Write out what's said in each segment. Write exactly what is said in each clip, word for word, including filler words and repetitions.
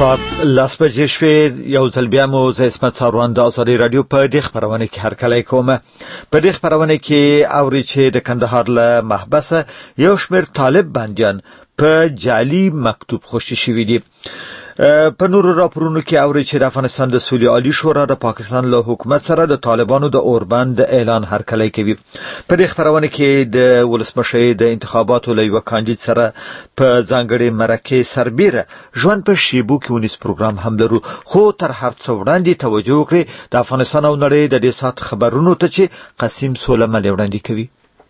ساعت لاس بجې شوې یو ځل بیا مو زه عصمت ساروان د ازادي رادیو په دې خبرونه کې هرکلی کوم. په دې خبرونه کې اوري چې د کندهار له محبسه یو شمېر طالب بندیان په جعلي مکتوب خوشي شوي دي. په نورو راپورونو کې اوري چې د افغانستان د سولې عالی شورا د پاکستان له حکومت سره د طالبانو د اوربند اعلان هرکلی کوي. په دې خبرونه کې د ولسمشر د انتخاباتو له یو کاندید سره په ځانګړي مرکه سربیره ژوند په شیبو کې ونیس پروګرام هم لرو. خو تر هر څه وړاندې توجه وکړئ د افغانستان او نړۍ د دې سات خبرونو ته چې قسیم سولمل وړاندې کوي.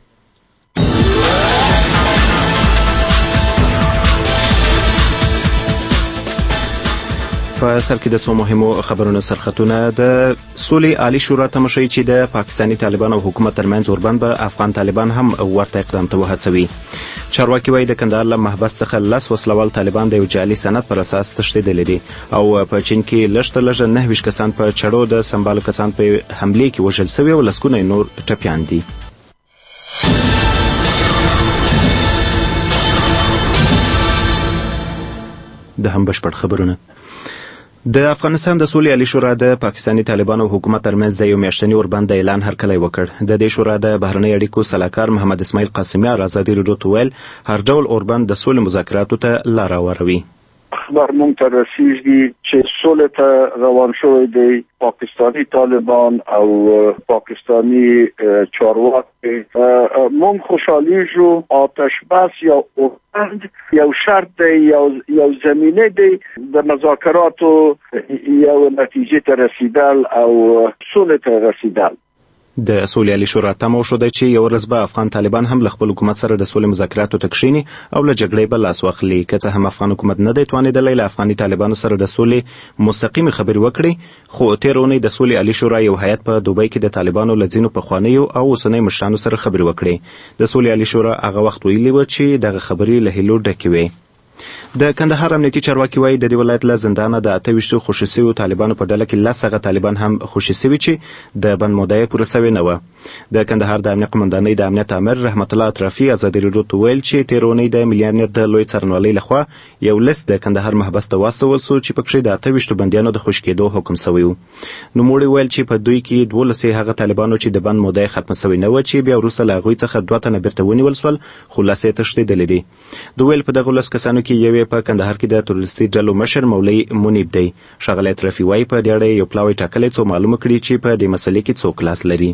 په سر کې د څو مهمو خبرونو سرختونه د سولې عالی شورا ته مشي چې د پاکستاني طالبان او حکومت ترمنځ اوربند به افغان طالبان هم ورته اقدام ته وهڅوي. چارواکي وايي د کندهار له محبس څخه لس وسلوال طالبان د یو جعلي سند پر اساس تښتېدلي دي او په چین کې لږ تر لږه نهه ویشت کسان په چړو د سمبالو کسان په حملې کې وژل شوي او لسګونه نور ټپیان دي. د هم بشپړ خبرونه. د افغانستان د سولې عالی شورا د پاکستاني طالبانو حکومت ترمنځ د یو میاشتني اوربند اعلان هرکلی وکړ. د دې شورا د بهرنۍ اړیکو سلاکار محمد اسماعیل قاسمي ازادي رادیو ته ویل هر ډول اوربند د سولې مذاکراتو ته لار هواروي. اخبار مونږ ته رسیږي چې سولې ته روان شوی دی پاکستانی طالبان او پاکستانی چارواکي. مونږ خوشحالیږو آتش بس یا اوربند یو شرط دی یو یو زمینه دی د مذاکراتو یو نتیجه ته رسیدل او سولې ته رسیدل. د سولې عالی شورا تمو شو چې یو ورځ به افغان طالبان هم له خپل حکومت سره د سولې مذاکراتو ته کښیني او له جګړې به لاس واخلي. که څه هم افغان حکومت نه دی توانېدلی له افغاني طالبانو سره د سولې مستقیمې خبرې وکړي، خو تېره اونۍ د سولې عالی شورا یو هیئت په دوبۍ کې د طالبانو له ځینو پخوانیو او اوسنیو مشرانو سره خبرې وکړې. د سولې عالی شورا هغه وخت ویلي و چې دغه خبرې له هیلو ډکې وې. د کندهار امنیتي چارواکي وايي د دې ولایت له زندانه د اته ویشتو خوشي شویو طالبانو په ډله کې لس هغه طالبان هم خوشي شوي چې د بند موده یې پوره سوې نه وه. د کندهار د امنیت قمندانۍ د امنیت امر رحمت الله اطرافي ازادي رادیو ته ویل چې تېره اونۍ د ملي امنیت د لوی څارنوالۍ لخوا یو لیست د کندهار محبس ته واستول سو چې پکښې د اته ویشتو بندیانو د خوشي کېدو حکم سوی و. نوموړي ویل چې په دوی کې دولس هغه طالبانو چې د بند موده یې ختمه سوې نه وه چې بیا وروسته له هغوی څخه دوه تنه بیرته ونیول سول خو لس یې تښتېدلي دي. دوی ویل په دغو لس کسانو کې یو یې په کندهار کې د تروریستي ډلو مشر مولوي منیب دی. ښاغلی اطرافي وايي په دې اړه یو پلاوی ټاکلی څو معلومه کړي چې په دې مسلې کې څوک لاس لري.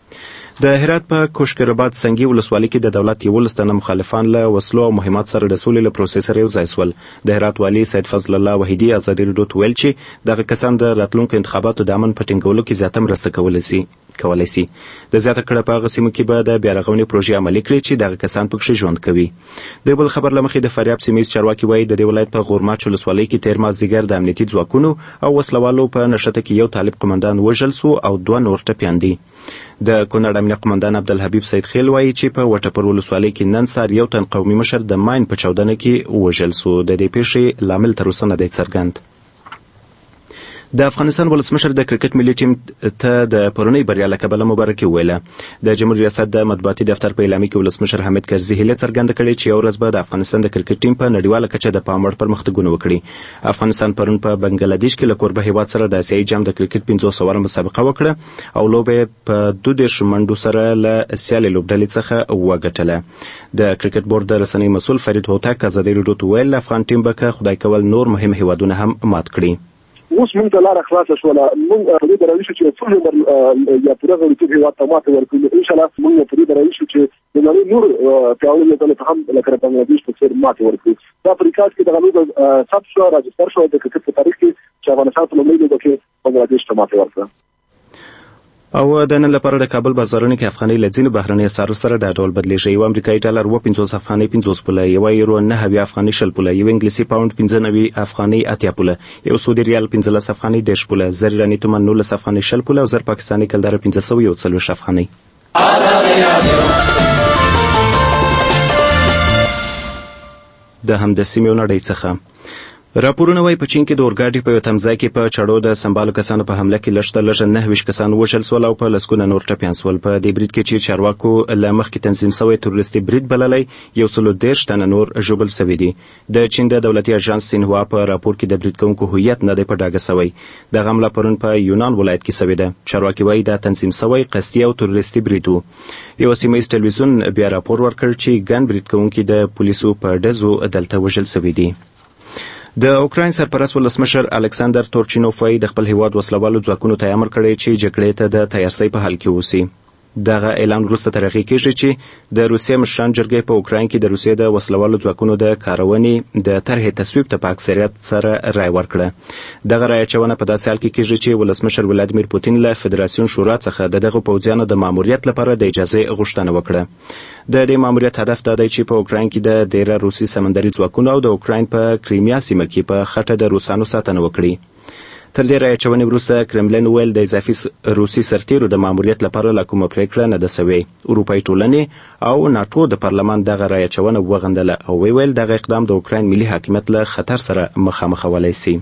د هرات په کوشکرباد سنگي ولسوالۍ کې د دولت یولس تنه مخالفان له وسلو او مهمات سره د سولې له پروسې سره یو ځای سول. د هرات والي سید فضل الله وحیدي ازادي رادیو ته ویل چې دغه کسان د راتلونکو انتخاباتو د امن په ټینګولو کې زیاته مرسته کولی سي کولی سي د زیاته کړه په هغه سیمو کې به د بیارغونې پروژې عملي کړي چې دغه کسان پکښې ژوند کوي. د بل خبر له مخې د فاریاب سیمیز چارواکي وایي د دې ولایت په غورماچ ولسوالۍ کې تېر مازدیګر د امنیتي ځواکونو او وسلوالو په نښته کې یو طالب قمندان وژل سو او دوه نور ټپیان دي. د کونړ امنیه قمندان عبدالحبیب سید خیل وایي چې په وټپر ولسوالۍ کې نن سهار یو تن قومي مشر د ماین په چاودنه کې وژل سو. د دې پیښې لامل تر اوسه نه دی څرګند. د افغانستان ولسمشر د کرکټ ملي ټیم ته د پرونۍ بریا له کبله مبارکي وویله. د جمهوریت ریاست د مطبوعاتي دفتر په اعلامیه کې ولسمشر حامد کرزي هیله څرګنده کړې چې یو ورځ به د افغانستان د کرکټ ټیم په نړیواله کچه د پام وړ پرمختګونه وکړي. افغانستان پرون په بنګلادیش کې له کوربه هیواد سره د اسیایي جام د کرکټ پنځوس اوره مسابقه وکړه او لوبه یې په دوه دېرش منډو سره له سیالې لوبډلې څخه وګټله. د کرکټ بورډ د رسنۍ مسؤل فرید هوتک ازادي رادیو ته ویل افغان ټیم به که خدای کول نور مهم هیوادونه هم مات کړي. اوس موږ ته لاره خلاصه شوله. موږ په دې برابر شو چې څو عمر یا پوره غوړي هیواد ته ماته ورکړو. ان شاء الله موږ په دې برابر شو چې د نړۍ نور پیاوړي ډلې هم لکه بنگلادیش په څیر ماته ورکړو. په افریقا کې د غلو سب شو راځي شو د کرکټ په تاریخ کې چې افغانستان په لومړي ډول کې بنگلادیش ته ماته ورکړه. او د نن لپاره د کابل بازارونو کې افغاني له ځینو بهرنیو اسعارو سره د ډول بدلېږي. یو امریکایي ډالر اوه پنځوس افغانۍ پنځوس پوله، یو یورو نهه اویا افغانۍ شل پوله، یو انګلیسي پاونډ پنځه نوي افغانۍ اتیا پوله، یو سعودي ریال پنځلس افغانۍ دېرش پوله، زر ایراني تومان نولس افغانۍ شل پوله او زر پاکستاني کلداره پنځه سوه یو څلوېښت افغانۍ. د همدې سیمې نړۍ څخه راپورونه وايي په چین کې د اورګاډي په یو تمځای کې په چړو د سمبالو کسانو په حمله کې لږ تر لږه نهه ویشت کسان وژل سول او په لسګونه نور ټپیان سول. په دې برید کې چې چارواکو له مخکې تنظیم شوی تروریستي برید بللی، یو سل او دېرش تنه نور ژوبل سوي دي. د چین د دولتي اژانس سینهوا په راپور کې د برید کوونکو هویت نه دی په ډاګه سوی. دغه حمله پرون په یونان ولایت کې سوې ده. چارواکي وايي دا تنظیم شوی قصدي او تروریستي برید و. یو سیمه ییز تلویزیون بیا راپور ورکړ چې ګڼ برید کوونکي د پولیسو په ډزو دلته وژل سوي دي. د اوکراین سرپرست ولسمشر الکساندر تورچینوف وايي د خپل هیواد وسلوالو ځواکونو ته امر کړی چې جګړې ته د تیارسۍ په حال کې اوسي. دغه اعلان وروسته تر هغې کېږي چې د روسیې مشران جرګې په اوکراین کې د روسیې د وسلوالو ځواکونو د کارونې د طرحې تصویب ته په اکثریت سره رای ورکړه. دغه رای اچونه په داسې حال کې کېږي چې ولسمشر ولادیمیر پوتین له فدراسیون شورا څخه د دغو پوځیانو د ماموریت لپاره د اجازې غوښتنه وکړه. د دې ماموریت هدف دا دی چې په اوکراین کې د ډیره روسي سمندري ځواکونو او د اوکراین په کریمیا سیمه کې په خټه د روسانو ساتنه وکړي. تر دې رای اچونې وروسته کرملین ویل د اضافي روسي سرتیرو د ماموریت لپاره لا کومه پریکړه نه ده سوې. اروپایي ټولنې او ناټو د پارلمان دغه رای اچونه وغندله او ویل دغه اقدام د اوکراین ملي حاکمیت له خطر سره مخامخولی سي.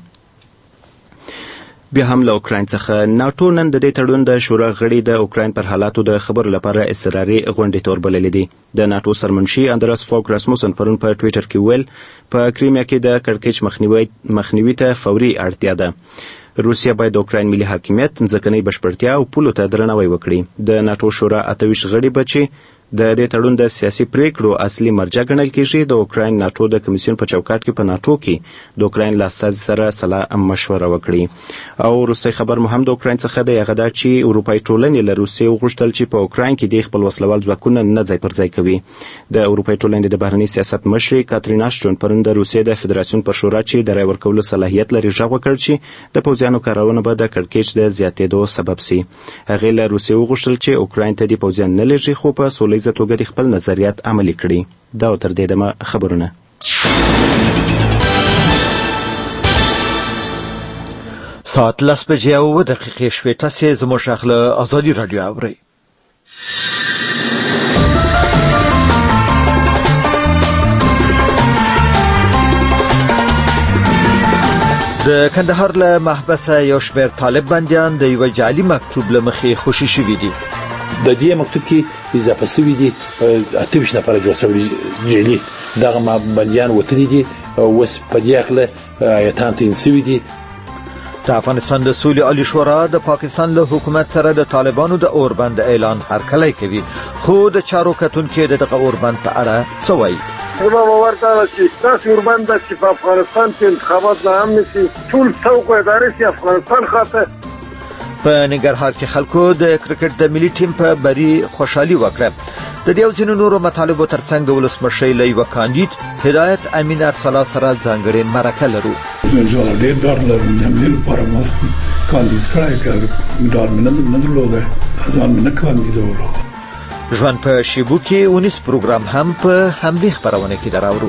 بیا هم له اوکراین څخه ناټو نن د دې تړون د شورا غړي د اوکراین پر حالاتو د خبرو لپاره اضطراري غونډې توربللې دي. د ناټو سرمنشي اندرس فوک راسموسن پرون په ټویټر کې ویل په کریمیا کې د کړکېچ مخنیوي مخنیوي ته فوري اړتیا ده. روسیا باید د اوکراین ملي حاکمیت، ځمکنۍ بشپړتیا او پولو ته درناوی وکړي. د ناټو شورا اته ویشت غړي به چې د دې تړون د سیاسي پریکړو اصلي مرجع ګڼل کېږي د اوکراین ناټو د کمیسیون په چوکاټ کې په ناټو کې د اوکراین له استازي سره سلا مشوره وکړي. او روسي خبر مو هم د اوکراین څخه دی، هغه دا چې اروپایي ټولنې له روسیې وغوښتل چې په اوکراین کې د خپل وسلوال ځواکونه نه ځای پر ځای کوي. د اروپایي ټولنې د بهرني سیاست مشرې کاترین اشټون پرون د روسیې د فدراسیون پر شورا چې د رای ورکولو صلاحیت لري غږ وکړ چې د پوځیانو کارونه به د کړکېچ د زیاتېدو سبب سي. هغې له روسیې وغوښتل چې اوکراین ته د پوځیان نه لېږي خو په سولیزه توګه د خپل نظریات عملي کړي. دا تر دې دمه خبرونه. ساعت لس بجې او اووه دقیقې شپېته سې زموږ غږ له ازادي راډیو اورئ. د کندهار له محبسه یو شمېر طالب بندیان د یوه جعلي مکتوب له مخې خوشي شوي دي. د دې مکتوب کې اضافه شوي دي اته ویشت نفره جوړ شوي جعلي دغه بندیان وتلي دي او اوس په دې هکله ایتان تعین شوي دي. د افغانستان د سولې عالي شورا د پاکستان له حکومت سره د طالبانو د اوربند اعلان هرکلی کوي، خو د چارو کتونکي د دغه اوربند په اړه څه وایي؟ زما باور دا ده چې داسې اوربند ده چې په افغانستان کې انتخابات نه هم نشي، ټول څوک ادارې شي افغانستان خاطر. په ننګرهار کې خلکو د کرکټ د ملي ټیم په بری خوشحالي وکړه. د دې او ځینو نورو مطالبو ترڅنګ د ولسمشر له یوه کاندید هدایت امین ارسلا سره ځانګړې مرکه لرو. زه ډېر ډار لرم د همدې لپاره ما کاندید کړی که ډار مې نه درلوده ځان مې نه کاندیدولو. ژوند په شیبو کې اونیس پروګرام هم په همدې خپرونه کې دراوړو.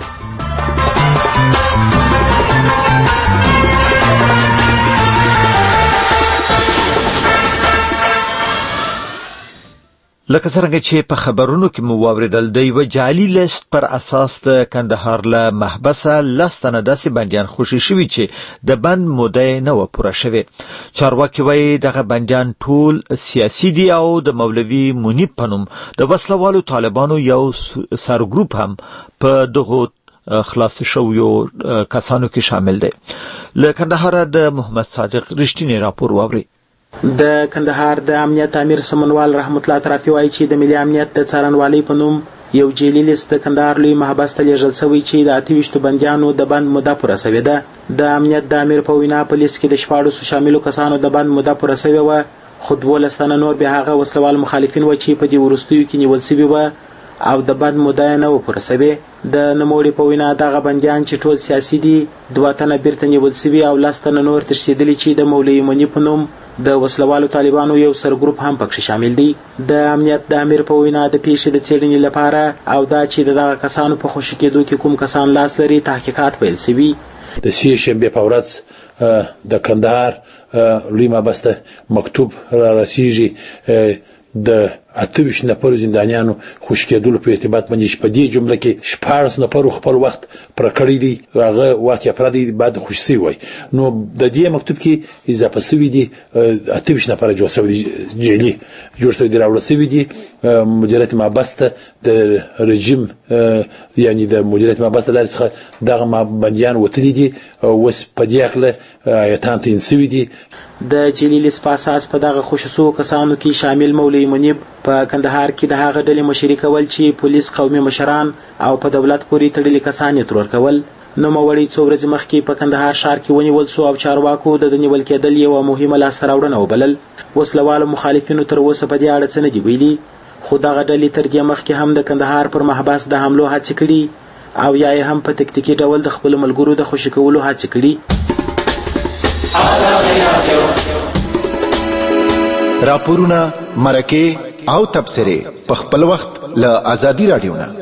لکه څنګه چې په خبرونو کې مو واوریدل د یو جعلي لیست پر اساس د کندهار له محبسه لس تنه داسې بندیان خوشي شوي چې د بند موده نه و پوره شوې. چارواکي وایي دغه بندیان ټول سیاسي دي او د مولوي منیب په نوم د وسلوالو طالبانو یو سرګروپ هم په دغه خلاص شویو کسانو کې شامل دی. له کندهار د محمد صادق رښتینی راپور واوري. د کندهار د امنیت امیر سمنوال رحمت الله طرفي وایي چې د ملي امنیت د څارنوالۍ په نوم یو جعلي لیست د کندهار لوی محبس ته لیږل شوی چې د اته ویشتو بندیانو د بند موده پوره شوې ده. د امنیت د امیر په وینا په لیست کې د شپاړسو شاملو کسانو د بند موده پوره شوې وه، خو دولس تنه نور بیا هغه وسلوال مخالفین وو چې په دې وروستیو کې نیول شوي وه او د بند موده نه و پوره شوې. د نوموړي په وینا دغه بندیان چې ټول سیاسي دي، دوه تنه بیرته نیول شوي او لس تنه نور تښتېدلي چې د مولوي منیب په نوم د وسلوالو طالبانو یو سرګروپ هم پکې شامل دی. د امنیت د امیر په وینا د پیښې د څېړنې لپاره او دا چې دغه کسانو په خوشي کېدو کې کوم کسان لاس لري تحقیقات پیل شوي. د سې شنبې په ورځ د کندهار لوی محبس ته مکتوب را رسیږي د اتوش نفر زندانیانو خوش کېدل په ارتباط باندې په دې جمله کې شپږ نفر خپل وخت پر کړی دی هغه واقع افراد بعد خوشسي وای نو د دې مکتوب کې اضافه شوی دی اتوش نفر جوړ شوی دی جیلی جوړ شوی دی راوړل شوی دی مدیریت محبس ته د رژیم یعنی د مدیریت محبس لارې څخه دغه بندیان وتلي دي اوس په دې اړه ایتان ته انسوي دي د جلیلیس په اساس په دغه خصوصو کسانو کې شامل مولوی منیب په کندهار کې د هغه ډلې مشري کول چې پولیس قومي مشران او په دولت پورې تړلي کسان یې ترور کول نو مولوی څو ورځې مخکې په کندهار ښار کې ونیول سو او چارواکو د نیول کېدل یو مهمه لاسته راوړنه وبلل وسلوالو مخالفینو تر اوسه په دې اړه څه نه دي ویلي خو دغه ډلې تر دې مخکې هم د کندهار پر محبس د حملو هڅې کړي او یا هم په تکتیکي ډول د خپل ملګرو د خوشي کولو هڅې کړي راپورونه مرکه او تبصره په خپل وخت له ازادي رادیو نه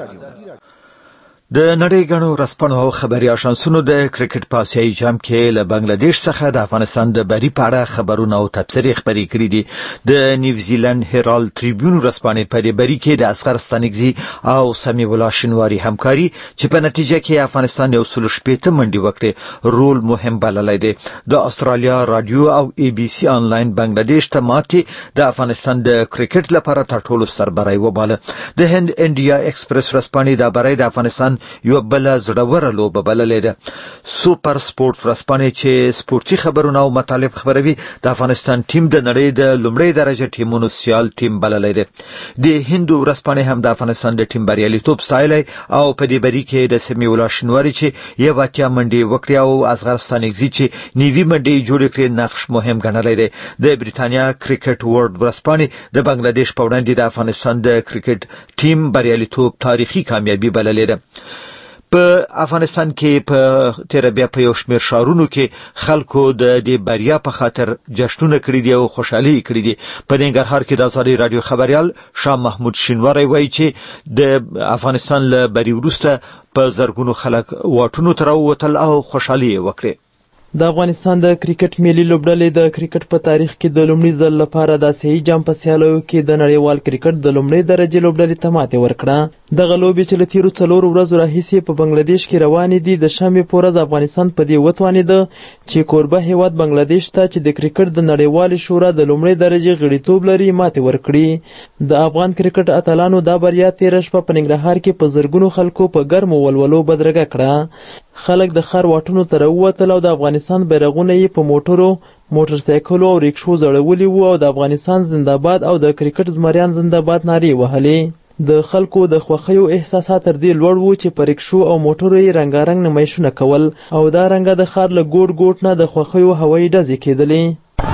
د نړۍ غنو رسپانو او خبري آشانسونو د کرکټ په آسیایي جام کې له بنگلاديش څخه د افغانستان د بری پاړه خبرونه او تبصرې خبري کړې دي د نیوزیلند هیرالد ټریبیون رسپانې په بری کې د اصغر ستانګزي او سمي ولا شنواري همکاري چې په نتیجه کې افغانستان یو سل شپږ منډي وکړي رول مهم بللای دی د استرالیا رادیو او ای بي سي انلاین بنگلاديش ته ماتي د افغانستان د کرکټ لپاره تر ټولو سربرای وباله د هند انډیا ایکسپریس رسپانې د برای د افغانستان یو بل زړوره لوبه بللې ده سوپر سپورت رسپانې چې سپورتي خبرونه او مطالب خبروي د افغانستان ټیم د نړۍ د لومړۍ درجه ټیمونو سیال ټیم بللې ده د هندو رسپانې هم د افغانستان د ټیم بریالیتوب ستایلی او په دې بری کې د سمي ولا شنواري چې یو اتیا منډي وکړي او اصغر ستانګزي چې نیوي منډي جوړ کړي نقش مهم ګڼلی دی د بریتانیا کرکټ ورلد رسپانې د بنگلاديش په وړاندې د افغانستان د کرکټ ټیم بریالیتوب تاریخي کامیابي بللې ده په افغانستان کې په تیر بیا په یو شمېر ښارونو کې خلکو د دې بریا په خاطر جشنونه کړي دي او خوشحالي کړي دي په ننګرهار کې د ازادي رادیو خبريال شاه محمود شینواری وایي چې د افغانستان له بری وروسته په زرګونو خلک واټونو ته راووتل او خوشحالي وکړي د افغانستان د کرکټ ملي لوبډلې د کرکټ په تاریخ کې د لومړي ځل لپاره د آسیایي جام په سیالیو کې د نړیوال کرکټ د لومړۍ درجې لوبډلې ته ماتې ورکړه دغه لوبې چې له تیرو څلورو ورځو راهیسې په بنگلاديش کې روانې دي د شنبې په ورځ افغانستان په دې وتوانېده چې کوربه هیواد بنگلاديش ته چې د کرکټ د نړیوالې شورا د لومړۍ درجې غړیتوب لري ماتې ورکړي د افغان کرکټ اتلانو دا بریا تېره شپه په ننګرهار کې په زرګونو خلکو په ګرمو ولولو بدرګه کړه خلک د ښار واټونو ته راووتل او د افغانستان بیرغونه یې په موټرو موټرسایکلو او ریکشو ځړولي وو او د افغانستان زنده‌باد او د کرکټ زمریان زنده‌باد نارې وهلې د خلکو د خوښیو احساسات تر دې لوړ وو چې په ریکشو او موټرو یې رنګارنګ نمایشونه کول او دا رنګه د ښار له ګوټ ګوټ نه د خوښیو هوایي ډزې کېدلې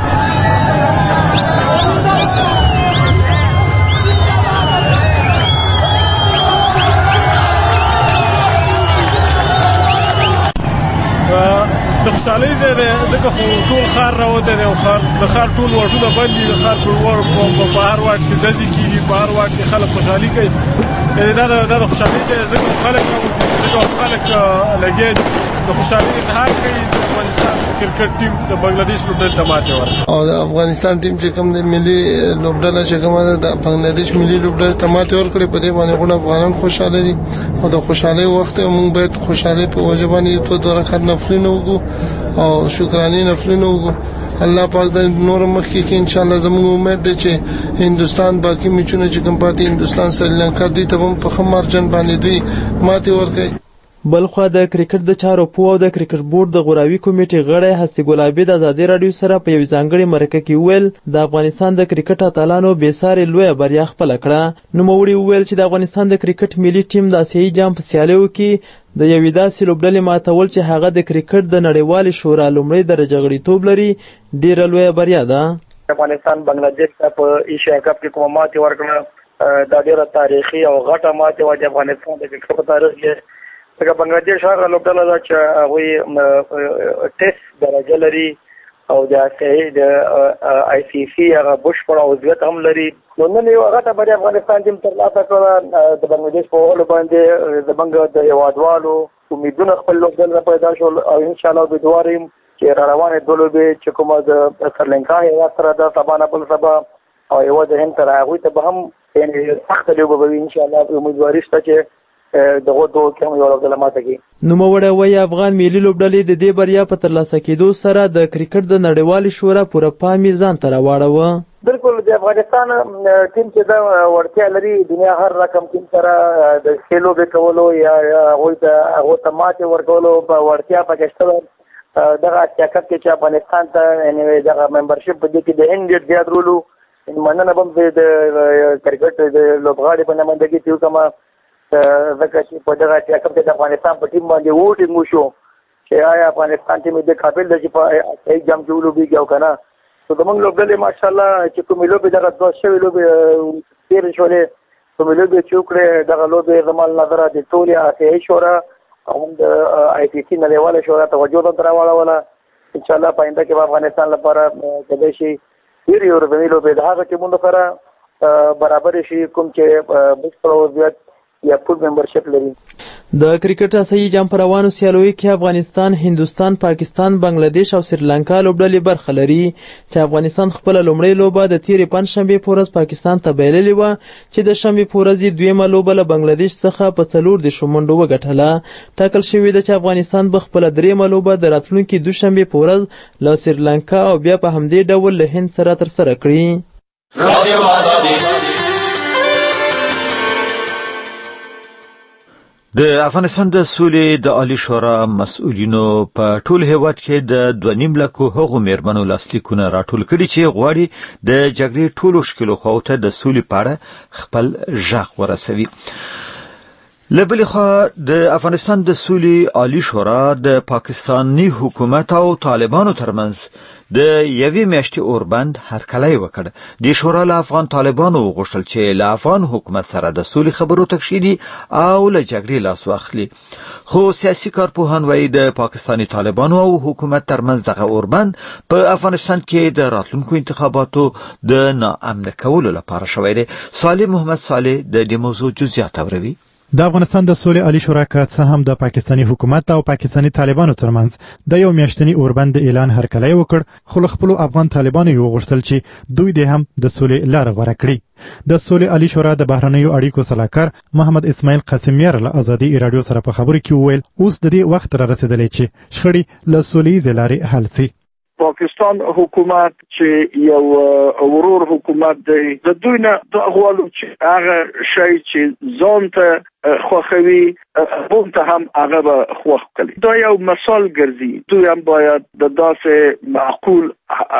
د خوشحالۍ ځای دی ځکه خو ټول ښار راوتی دی او د ښار ټول واټونه بند دي د ښار په هر واټ کې ډزې کېږي په هر واټ کې خلک خوشحالي کوي دا د خوشحالۍ ځای ځکه خلک راوتي ځکه خلک لګیا دي د خوشحالۍ اظهار کوي د افغانستان کرکټ ټیم د بنگلاديش لوبډلې ته ماتې ورکړه او د افغانستان ټیم چې کوم د ملي لوبډله چې کومه ده د بنگلاديش ملي لوبډلې ته ماتې ورکړې په دې باندې ټول افغانان خوشاله دي او د خوشحالۍ وخت موږ باید خوشحالۍ په وجه باندې دوه دوه رکعت نفلونه وکړو او شکرانه نفلونه وکړو الله پاک د نور مخ کې ان شاء الله زموږ امید ده چې هندستان باقي میچونه چې کوم پاتې هندستان سریلانکا دوی ته هم په خمارجن باندې دوی ماتې ورکړي بلخوا د کرکټ د چارو پوه او د کرکټ بورډ د غوراوي کمیټې غړی حسی ګلابي د ازادي رادیو سره په یو ځانګړي مرکه کې ویل د افغانستان د کرکټ اتلانو بېسارې لویه بریا خپله کړه نوموړي وویل چې د افغانستان د کرکټ ملي ټیم د آسیایي جام په سیالیو کې د یوې داسې لوبډلې ماتول چې هغه د کرکټ د نړیوالې شورا لومړۍ درجه غړیتوب لري ډېره لویه بریا ده افغانستان بنگلاديش ته په ایشیا کپ کې کومه ماتې ورکړه دا ډېره تاریخي او غټه ماتې وه د افغانستان د کرکټ په تاریخ کې ځکه بنگلاديش هغه لوبډله ده چې هغوی ټیسټ درجه لري او د آسیایي د آی سی سی هغه بشپړ عضویت هم لري نو نن یو غټه بریا افغانستان ټیم ترلاسه کړه د بنگلاديش په اولو باندې زموږ د هېوادوالو امیدونه خپل لوبډله پیدا شول او انشاءالله امیدوار یم چې را روانې دوه لوبې چې کومه د سریلانکا هېواد سره ده سبا نه بل سبا او یو د هند تر هغه ته به هم یعنی سخت لوبه به ان شاء الله امیدواري شته چې دغه دوه کوم یو ډول ماته کی. نوموړی وایي افغان ملي لوبډلې د دې بریا په ترلاسه کېدو سره د کرکټ د نړیوالې شورا پوره پام یې ځان ته راواړوه. بالکل د افغانستان ټیم چې دا ورتیا لري دنیا هر رقم ټیم سره د کھیلو به کولو یا هغه ته هغه ته ماته ورکولو په ورتیا پاکستان دغه چاکت کې چې افغانستان ته انیوي دغه ممبرشپ په دې کې د هند زیات رولو مننه بم د کرکټ د لوبغاړي په نمائندګي تیو کما ځکه چې په دغه چاکت کې د افغانستان په ټیم باندې ووټینګ وشو چې آیا افغانستان ټیم د قابل دی چې په صحیح جام کې ولوبېږي او که نه. نو زموږ لوبډلې ماشاءالله چې کومې لوبې دغه دوه شوې لوبې تېرې شولې کومې لوبې چې وکړې دغه لوبې زما له نظره د ټولې آسیایي شورا او هم د آی سی سي نړیواله شورا توجه ته راواړوله. انشاءالله په آینده کې به افغانستان لپاره کېدای شي ډېرې ورځنۍ لوبې د هغه ټیمونو سره برابرې شي کوم چې بشپړ عضویت یا فول ممبرشپ لري. د کرکټ آسیایي جام په روانو سیالیو کې افغانستان، هندوستان، پاکستان، بنگلاديش او سریلانکا لوبډلې برخه لري چې افغانستان خپله لومړۍ لوبه د تېرې پنجشنبې په ورځ پاکستان ته بایللې وه چې د شنبې په ورځ یې دویمه لوبه له بنگلاديش څخه په څلور دېرشو منډو وګټله. ټاکل شوې ده چې افغانستان به خپله درېیمه لوبه د راتلونکي دوشنبې په ورځ له سریلانکا او بیا په همدې ډول له هند سره ترسره کړي. د افغانستان د سولې د عالی شورا مسؤلینو په ټول هیواد کې د دوه نیم لکو هغو میرمنو لاسلیکونه راټول کړي چې غواړي د جګړې ټولو شکلو خواو ته د سولې په اړه خپل غږ ورسوي. له بلې خوا د افغانستان د سولې عالی شورا د پاکستاني حکومت او طالبانو ترمنځ د یوې میاشتې اوربند هرکلی وکړ. د شورا له افغان طالبانو وغوښتل چې له افغان حکومت سره د سولې خبرو ته کښیني او له جګړې لاس واخلي. خو سیاسي کارپوهان وایي د پاکستاني طالبانو او حکومت ترمنځ دغه اوربند په افغانستان کې د راتلونکو انتخاباتو د ناامنه کولو لپاره شوی دی. صالح محمد صالح د دې موضوع جزئیات اوروي. د افغانستان د سولې عالی شورا که څه هم د پاکستاني حکومت او پاکستاني طالبانو ترمنځ د یو میاشتني اوربند اعلان هرکلی وکړ، خو له خپلو افغان طالبانو یې وغوښتل چې دوی دې هم د سولې لاره غوره کړي. د سولې عالی شورا د بهرنیو اړیکو سلاکار محمد اسماعیل قاسمیار له ازادي رادیو سره په خبرو کې وویل اوس د دې وخت را رسېدلی چې شخړې له سولهییزې لارې حل سي. پاکستان حکومت چې یو ورور حکومت دی د دوی نه د غواړو چې هغه شی چې ځان ته خوښوي بوم ته هم هغه به خوښ کړي. دا یو مثال ګرځي. دوی هم باید د داسې معقول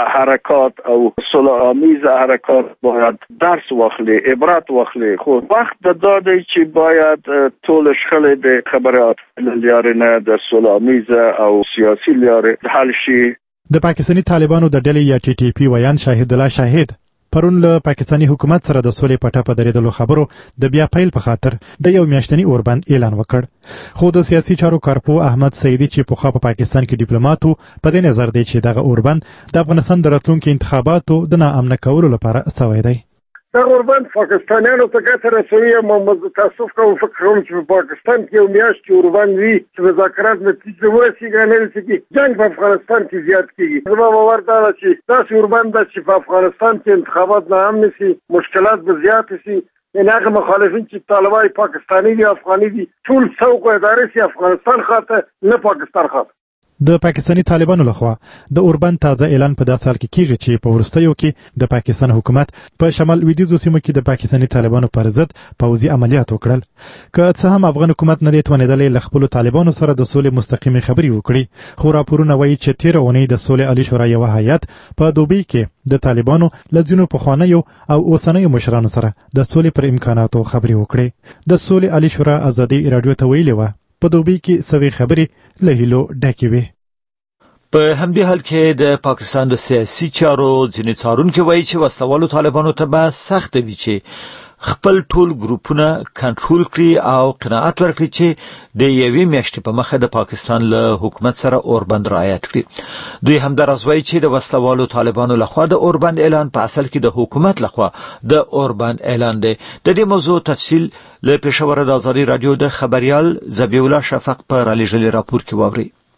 حرکات او صلح آمیز حرکات باید درس واخلي، عبرت واخلي. خو وخت د دا دی چې باید ټول شخړې د خبرات لارې نه د صلح آمیز او سیاسي لارې حل شي. د پاکستاني طالبانو د ډلې یا ټي ټي پی ویان شاهد الله شاهد پرون له پاکستاني حکومت سره د سولې په ټاپه درېدلو خبرو د بیا پیل په خاطر د یو میاشتني اوربند اعلان وکړ. خو د سیاسي چارو کارپوه احمد سعیدي چې پخوا په پاکستان کې ډیپلوماټ و په دې نظر دی چې دغه اوربند د افغانستان د راتلونکي انتخاباتو د ناامنه کولو لپاره سوی دی. دا اوربند پاکستانیانو ته ګټه رسوي. ما تاسف کوم فکر کوم چې په پاکستان کې یو میاشت اوربند وي چې مذاکرات نتیجه ورسیږي نه رسیږي جنگ په افغانستان کې زیات کیږي. زما باور دا ده چې داسې اوربند ده چې په افغانستان کې انتخابات ناامن شي، مشکلات به زیات شي. یعنې هغه مخالفین چې طالبان پاکستاني دي افغاني دي ټول سوق اداره شي افغانستان خاطر نه پاکستان خاطر. د پاکستاني طالبانو لخوا د اوربند تازه اعلان په داسې حال کې کیږي چې په وروستیو کې د پاکستان حکومت په شمال لویدیځو سیمو کې د پاکستاني طالبانو پر ضد پوځي عملیات وکړل. که څه هم افغان حکومت نه دی توانېدلی له خپلو طالبانو سره د سولې مستقیمې خبرې وکړي، خو راپورونه وایي چې تېره اونۍ د سولې عالی شورا یوه هیات په دوبۍ کې د طالبانو له ځینو پخوانیو او اوسنیو مشرانو سره د سولې پر امکاناتو خبرې وکړې. د سولې عالی شورا ازادي رادیو ته ویلې وه په دوبۍ کې سوي خبرې له هیلو ډکې وې. په همدې حال کې د پاکستان د سیاسي چارو ځینې څارونکي وایي چې وسلوالو طالبانو ته به سخت وي چې خپل ټول ګروپونه کنټرول کړي او قناعت ورکړي چې د یوې میاشتې په مخه د پاکستان له حکومت سره اوربند رعایت کړي. دوی همداراز وایي چې د وسلوالو طالبانو لخوا د اوربند اعلان په اصل کې د حکومت لخوا د اوربند اعلان دی. د دې موضوع تفصیل له پېښور د ازادي رادیو د خبريال زبیح الله شفق په رالیږلي راپور کې واورئ.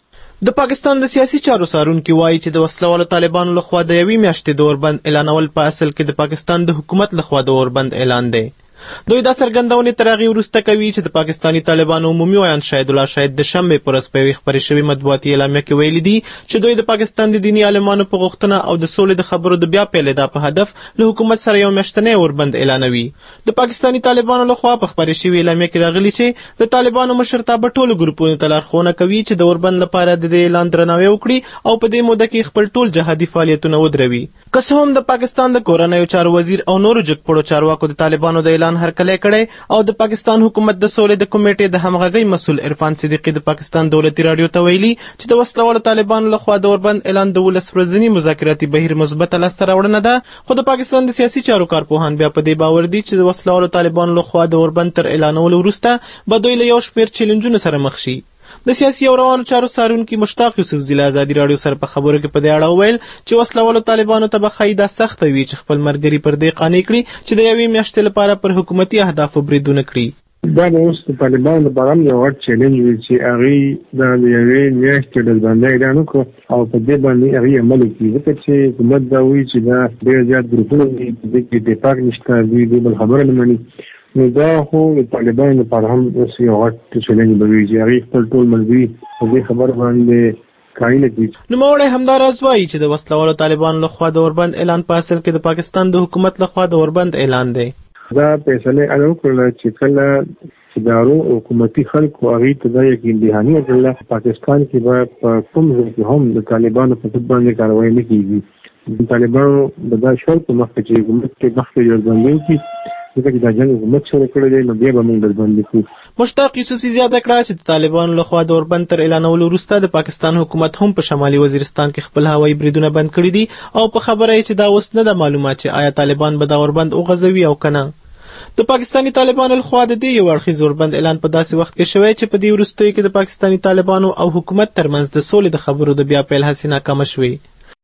د پاکستان د سیاسي چارو څارونکي وایي چې د وسلوالو طالبانو لخوا د یوې میاشتې د اوربند اعلانول په اصل کې د پاکستان د حکومت لخوا د اوربند اعلان دی. دوی دا څرګندونې تر هغې وروسته کوي چې د پاکستاني طالبانو عمومي ویاند شهید الله شاهد د شنبې په ورځ په یوې خپرې شوې مطبوعاتي اعلامیه کې ویلي دي چې دوی د پاکستان د دیني عالمانو په غوښتنه او د سولې د خبرو د بیا پیلېدا په هدف له حکومت سره یو میاشتنی اوربند اعلانوي. د پاکستاني طالبانو لخوا په خپرې شوې اعلامیه کې راغلي چې د طالبانو مشرتابه ټولو ګروپونو ته لارښوونه کوي چې د اوربند لپاره د دې اعلان درناوی وکړي او په دې موده کې خپل ټول جهادي فعالیتونه ودروي. که څه هم د پاکستان د کورنیو چارو وزیر او نورو جګپړو چارواکو د طالبانو د اعلان هرکلی کړی او د پاکستان حکومت د سولې د کمیټې د همغږۍ مسؤل عرفان صدیقي د پاکستان دولتي راډیو ته ویلي چې د وسلوالو طالبانو لخوا د اوربند اعلان د ولس ورځني مذاکراتي بهیر مثبته لاسته راوړنه ده، خو د پاکستان د سیاسي چارو کارپوهان بیا په دې باور دي چې د وسلوالو طالبانو لخوا د اوربند تر اعلانولو وروسته به دوی له یو شمېر چیلنجونو سره مخ شي. د سیاسي او روانو چارو څارونکي مشتاق یوسفزي له ازادي راډیو سره په خبرو کې په دې اړه وویل چې وسلوالو طالبانو ته به ښایي دا سخته وي چې خپل ملګري پر دې قانع کړي چې د یوې میاشتې لپاره پر حکومتي اهدافو بریدونه کړي. دا به اوس د طالبانو لپاره هم یو غټ چیلنج وي چې هغوی دا د یوې میاشتې ډلبندۍ اعلان وکړو او په دې باندې هغوی عمل وکړي، ځکه چې حکومت دا وایي چې دا ډېر زیات ګروپونه دي، په دې کې اتفاق نشته، دوی دې بل خبره نه مني. نو دا خو د طالبانو لپاره هم اوس یو غټ چیلنج به وي چې هغوی خپل ټول ملګري په دې خبره باندې قایل دي. نوموړی همدا راز وایي چې د وسلوالو طالبانو لخوا د اوربند اعلان په اصل کې د پاکستان د حکومت لخوا د اوربند اعلان دی. دا فیصله انا وکړله چې کله ادارو او حکومتي خلکو هغوی ته دا یقین دهاني وکړله پاکستان کې به په کوم ځای کې هم د طالبانو په ضد باندې کاروایي نه کېږي. د طالبانو د دا شرط په مخکې چې حکومت کې مخکې ډلبندي وکړي، ځکه چې دا جنګ حکومت سره کړی دی، نو بیا به موږ ډلبندي کړو. مشتاق یوسفزي زیاته کړه چې د طالبانو لخوا د اوربند تر اعلانولو وروسته د پاکستان حکومت هم په شمالي وزیرستان کې خپل هوایي بریدونه بند کړي دي او په خبره یې چې دا اوس نه ده معلومه چې آیا طالبان به دا اوربند وغځوي او که نه. د پاکستاني طالبانو لخوا د دې یو اړخیز اوربند اعلان په داسې وخت کې شوی چې په دې وروستیو کې د پاکستاني طالبانو او حکومت ترمنځ د سولې د خبرو د بیا پیل هڅې ناکامه شوې.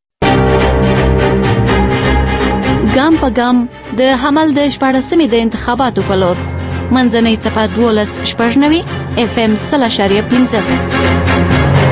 ګام په ګام د حمل د شپاړسمې د انتخاباتو په لور منځنۍ څپه دولس شپږ نوي اف ام سل اشاریه پنځه.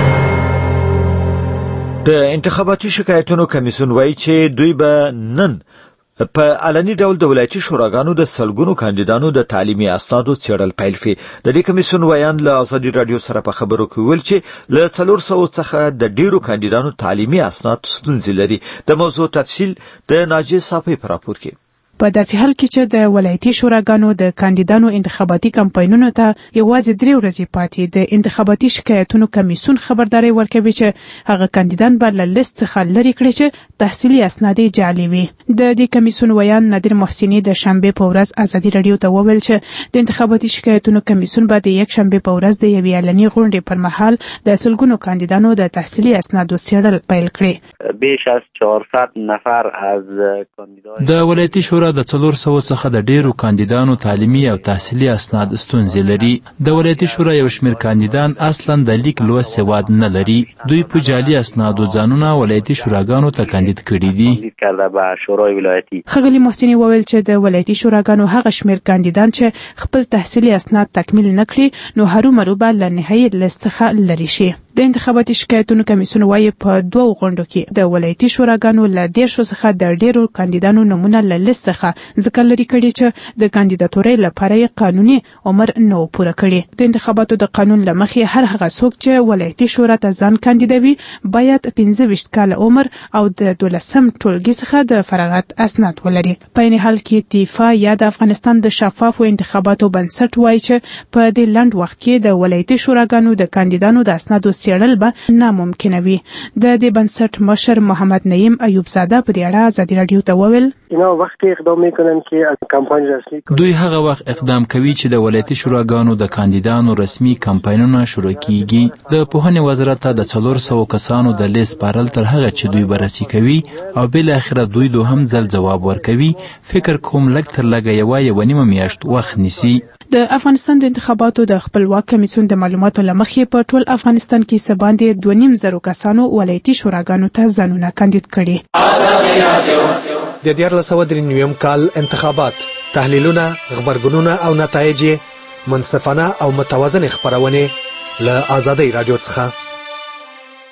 د انتخاباتي شکایتونو کمیسیون وایي چې دوی به نن په علني ډول د ولایتي شوراګانو د سلګونو کاندیدانو د تعلیمي اسنادو څېړل پیل کړي. د دې کمیسیون ویاند له ازادي راډیو سره په خبرو کې ویل چې له څلور سوو څخه د ډیرو کاندیدانو تعلیمي اسناد ستونزې لري. د موضوع تفصیل د ناجیه صافی په راپور کې. په داسې حال کې چې د ولایتي شوراګانو د کاندیدانو انتخاباتي کمپاینونو ته یوازې درې ورځې پاتې، د انتخاباتي شکایتونو کمیسیون خبرداري ورکوي چې هغه کاندیدان به له لیست څخه لرې کړي چې تحصیلي اسناد یې جعلي وي. د دې کمیسیون ویاند نادر محسني د شنبې په ورځ ازادي راډیو ته وویل چې د انتخاباتي شکایتونو کمیسیون به د یک شنبې په ورځ د یوې اعلاني غونډې پر مهال د سلګونو کاندیدانو د تحصیلي اسنادو څېړل پیل کړي. بیش از چهارصد نفر از کاندیدان د ولایتي شورا د څلور سوو څخه د ډیرو کاندیدانو تعلیمي او تحصیلي اسناد ستونزې لري. د ولایتي شورا یو شمېر کاندیدان اصلا د لیک لوست سواد نه لري. دوی په جعلي اسنادو ځانونه ولایتي شوراګانو ته کاندید کړي دي. ښاغلي محسني وویل چې د ولایتي شوراګانو هغه شمېر کاندیدان چې خپل تحصیلي اسناد تکمیل نه کړي نو هرومرو به له نهایي لیست څخه لرې شي. د انتخاباتي شکایتونو کمیسیون وایي په دوو غونډو کې د ولایتي شوراګانو له دیرشو څخه د ډیرو کاندیدانو نومونه له لیست څخه ځکه لرې کړي چې د کاندیداتورۍ لپاره یې قانوني عمر نه و پوره کړي. د انتخاباتو د قانون له مخې هر هغه څوک چې ولایتي شورا ته ځان کاندیدوي باید پنځه ویشت کاله عمر او د دولسم ټولګي څخه د فراغت اسناد ولري. په عین حال کې تیفا یا د افغانستان د شفافو انتخاباتو بنسټ وایي چې په دې لنډ وخت کې د ولایتي شوراګانو د کاندیدانو د اسنادو څېړل به ناممکنه وي. د دې بنسټ مشر محمد نعیم ایوب زاده په دې اړه ازادي راډیو ته وویل اینا وخت اقدام میکنن که کمپاین رسمی کنن. دوی هغه وخت اقدام کوي چې د ولایتي شوراګانو د کاندیدانو رسمي کمپاینونه شروع کیږي. د پوهنې وزارت ته د څلور سوو کسانو د لیست سپارل تر هغه چې دوی بررسي کوي او بل اخره دوی دوهم ځل جواب ورکوي. فکر کوم لږ تر لږه یوه یوه نیمه میاشت وخت نیسي. د افغانستان د انتخاباتو د خپلواک کمیسیون د معلوماتو له مخې په ټول افغانستان کې څه باندې دوه نیم زرو کسانو ولایتي شوراګانو ته ځانونه کاندید کړي. د دیارلس سوه درې نویم کال انتخابات، تحلیلونه، غبرګونونه او نتایج منصفانه او متوازن خپرونې له ازادۍ راډیو څخه.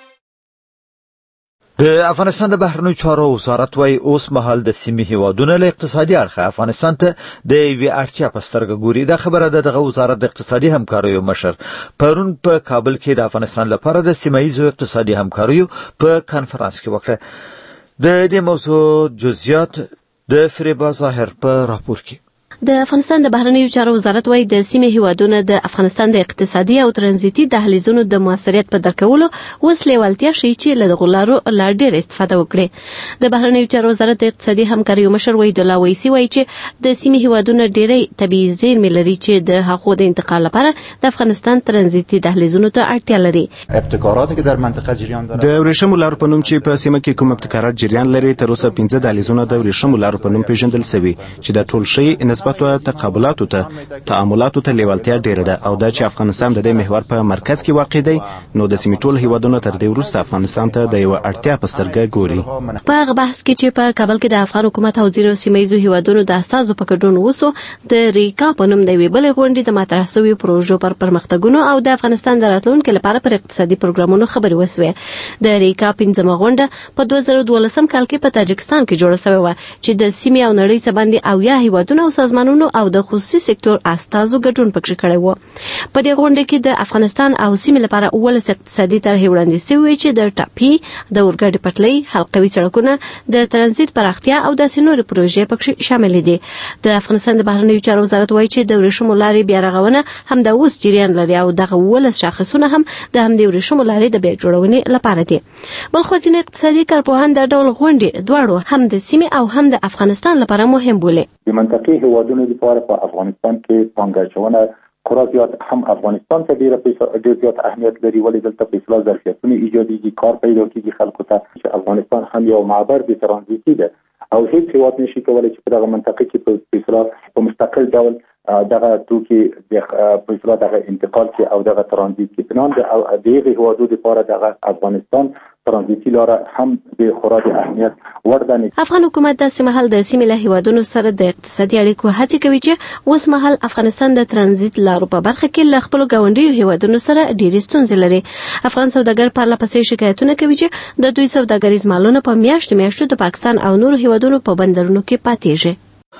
د افغانستان د بهرنیو چارو وزارت وايي اوس مهال د سیمې هیوادونو له اقتصادي اړخه افغانستان ته د یوې اړتیا په سترګه ګوري. دا خبره د دغه وزارت د اقتصادي همکاریو مشر پرون په کابل کې د افغانستان لپاره د سیمه‌ییزو اقتصادي همکاریو په کانفرنس کې وکړه. د دې موضوع جزئیات د فریبا ظاهر په راپور کې. د افغانستان د بهرنیو چارو وزارت وايي د سیمې هیوادونو د افغانستان د اقتصادي او ترانزیتي دهلیزونو د موثریت په درکولو اوس لیوالتیا شي چې له دغو لارو لا ډېر استفاده وکړي. د بهرنیو چارو وزارت د اقتصادي همکاریو مشر وحیدالله ویسي وايي چې د سیمې هیوادونو ډېری طبیعي زیرمې لري چې د هغو د انتقال لپاره د افغانستان ترانزیتي دهلیزونو ته اړتیا لري. ابتکاراتی که در منطقه جریان داره د ورېښمو لارو په نوم چې په سیمه کې کوم ابتکارات جریان لري تر اوسه پنځه دهلیزونه د ورېښمو لارو په نوم پیژندل شوي چې د ټول شي نسبت او تقابلات ته تعاملاتو ته لیوالتیا ډیره ده او دا چې افغانستان د دې محور په مرکز کې واقع دی نو د سیمې ټول هیوادونو تر دې وروسته افغانستان ته د یو اړتیا په سترګه ګوري. په هغه بحث کې چې په کابل کې د افغان حکومت او ځینو سیمه‌ییزو هیوادونو د استازو په ګډون وسو د ریکا په نوم د یوې بلې غونډې د مطرح شویو پروژو پر پرمختګونو او د افغانستان د راتلونکي لپاره پر اقتصادي پروګرامونو خبرې وسوې. د ریکا پنځمه غونډه په دوه زره دولسم کال کې په تاجکستان کې جوړه شوې وه چې د سیمې او نړۍ څخه باندې اویا هیوادونو او سازمانونو او د خصوصي سکتور استازو ګډون پکې کړی و. په دې غونډه کې د افغانستان او سیمې لپاره اولس اقتصادي طرحې وړاندې شوې چې د ټاپي د اورګاډي پټلۍ حلقوي سړکونه د ترانزیت پراختیا او داسې نورې پروژې پکې شامل دي. د افغانستان د بهرنیو چارو وزارت وایي چې د ورېښمو لارې بیا رغونه هم د اوس جریان لري او دغه اولس شاخصونه هم د همدې ورېښمو لارې د بیا جوړونې لپاره دي. بل خو ځینې اقتصادي کارپوهان دا ډول غونډې دواړو هم د سیمې او هم د افغانستان لپاره مهم بولي. د منطقې هیوادونو لپاره په افغانستان کې پانګاچونه خورا زیات هم افغانستان ته ډېر ډېر زیات اهمیت لري ولې دلته په اصلاح ظرفیتونه ایجادېږي کار پیدا کېږي خلکو ته چې افغانستان هم یو معبر د ترانزیتي ده او هیڅ هیواد نشي کولی چې په دغه منطقه کې په اصلاح په مستقل ډول دغه توکي د په اصلاح دغه انتقال کې او دغه ترانزیت کې پنان د دغه هیوادو لپاره دغه افغانستان ترانزیتي لاره هم د خورا د اهمیت وړ ده. افغان حکومت د سیمهال د سیمې له هیوادونو سره د اقتصادي اړیکو هڅې کوي چې اوس مهال افغانستان د ترانزیت لارو په برخه کې له خپلو ګاونډیو هیوادونو سره ډېرې ستونزې لري. افغان سوداګر پرله پسې شکایتونه کوي چې د دوی سوداګریز مالونه په میاشتو میاشتو د پاکستان او نورو هیوادونو په بندرونو کې پاتېږي.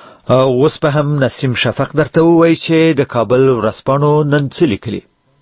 اوس په هم نسیم شفق درته وایي چې د کابل ورځپاڼو نن څه لیکلي.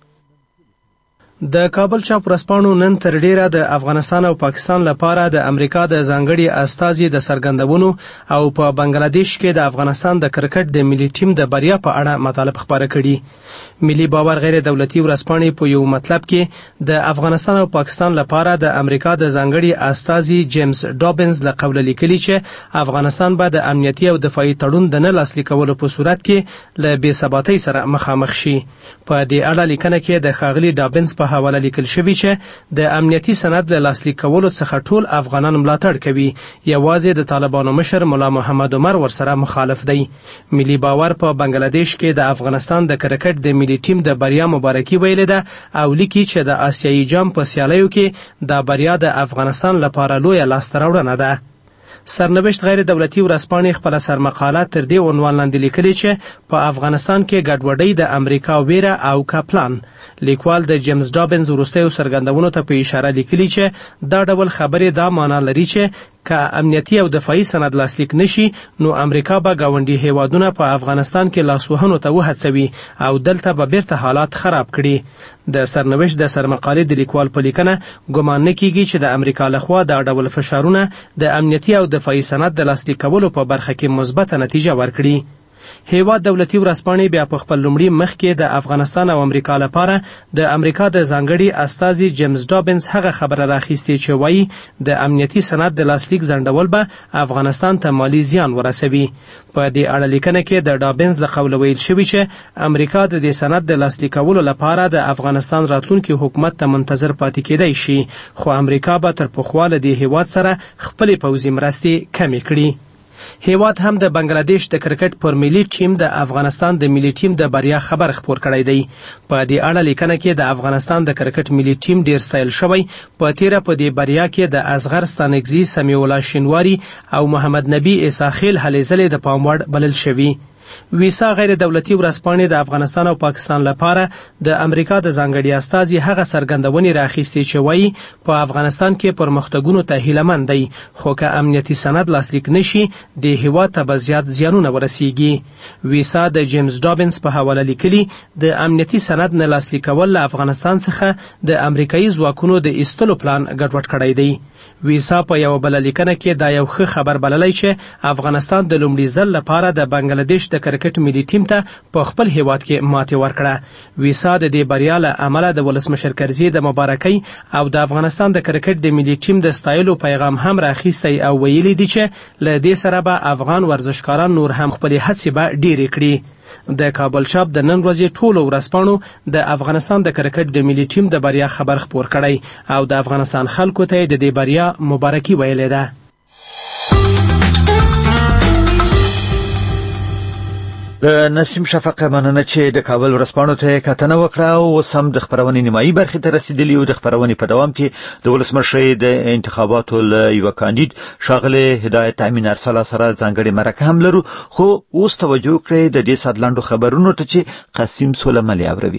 د کابل چاپ ورځپاڼو نن تر ډیره د افغانستان او پاکستان لپاره د امریکا د ځانګړي استازي د څرګندونو او په بنگلاديش کې د افغانستان د کرکټ د ملي ټیم د بریا په اړه مطالب خبره کړي. ملي باور غیر دولتي ورځپاڼې په یو مطلب کې د افغانستان او پاکستان لپاره د امریکا د ځانګړي استازي جیمز ډابنز له قوله لیکلي چې افغانستان به د امنیتي او دفاعي تړون د نه لاسلیک کولو په صورت کې له بې ثباتۍ سره مخامخ شي. په دې اړه لیکنه کې د ښاغلي ډابنز په حواله لیکل شوی چې د امنیتي سند له لاسلیک کولو څخه ټول افغانان ملاتړ کوي، یوازې د طالبانو مشر مولا محمد عمر ورسره مخالف دی. ملي باور په بنگلاديش کې د افغانستان د کرکټ د ملي ټیم د بریا مبارکي ویلې ده او لیکي چې د آسیایي جام په سیالیو کې دا بریا د افغانستان لپاره لویه لاسته راوړنه ده. سرنوشت غیر دولتي ورځپاڼې خپله سرمقاله تر دې عنوان لاندې لیکلې چې په افغانستان کې ګډوډۍ د امریکا ویره او کپلان. لیکوال د جیمز ډابنز وروستیو څرګندونو ته په اشاره لیکلي چې دا ډول خبرې دا معنا لري چې که امنیتي او دفاعي سند لاسلیک نشي نو امریکا به ګاونډي هیوادونه په افغانستان کې لاسوهنو ته وهڅوي او دلته به بیرته حالات خراب کړي. د سرنوشت د سرمقالې د لیکوال په لیکنه ګمان نه کیږي چې د امریکا لخوا دا ډول فشارونه د امنیتي او دفاعي سند د لاسلیک کولو په برخه کې مثبته نتیجه ورکړي. هیواد دولتي ورځپاڼې بیا په خپل لومړي مخ کې د افغانستان او امریکا لپاره د امریکا د ځانګړي استازي جیمز ډابنز هغه خبره راخیستې چې وایي د امنیتي سند د لاسلیک ځنډول به افغانستان ته مالي زیان ورسوي. په دې اړه لیکنه کې د ډابنز له قوله ویل شوي چې امریکا د دې سند د لاسلیکولو لپاره د افغانستان راتلونکي حکومت ته منتظر پاتې کېدی شي، خو امریکا به تر پخوا له دې هیواد سره خپلې پوځي مرستې کمې کړي. هیواد هم د بنگلاديش د کرکټ پر ملي ټیم د افغانستان د ملي ټیم د بریا خبر خپور کړی دی. په دې اړه لیکنه کې د افغانستان د کرکټ ملي ټیم ډیر ستایل شوی. په تیره په دې بریا کې د اصغر ستانکزي، سمیع الله شینواری او محمد نبی عیسی خیل هلې ځلې د پام وړ بلل شوي. ویسا غیر دولتي ورځپاڼې د افغانستان او پاکستان لپاره د امریکا د ځانګړي استازي هغه څرګندونې راخیستې چې وایي په افغانستان کې پرمختګونو ته هیلهمند دی، خو که امنیتي سند لاسلیک نشي د هیواد ته به زیات زیانونه ورسیږي. ویسا د جیمز ډابنس په حواله لیکلي د امنیتي سند نه لاسلیکول له افغانستان څخه د امریکایي ځواکونو د ایستلو پلان ګډوډ کړی دی. ویسا په یوه بله لیکنه کې دا یو ښه خبر بللی چې افغانستان د لومړي ځل لپاره د بنګلادیش د کرکټ ملي ټیم ته په خپل هیواد کې ماتې ورکړه. ویسا د دې بریا له امله د ولسمشر کرزي د مبارکۍ او د افغانستان د کرکټ د ملي ټیم د ستایلو پیغام هم راخیستی او ویلي دي چې له دې سره به افغان ورزشکاران نور هم خپلې هڅې به ډېرې کړي. د کابل چاپ د نن ورځې ټولو ورځپاڼو د افغانستان د کرکټ د ملي ټیم د بریا خبر خپور کړی او د افغانستان خلکو ته د دې بریا مبارکي ویلې ده. د نسیم شفقه مننه چې د کابل ورځپاڼو ته کتنه وکړه او اوس هم د خپرونې نیمایي برخې ته رسیدلي او د خپرونې په دوام کې د ولسمشرۍ د انتخاباتو له یوه کاندید ښاغلي هدایت امین ارسلا سره ځانګړې مرکه هم لرو، خو اوس توجه کړئ د دې ساعت لنډو خبرونو ته چې قاسم سلیمالي اوروي.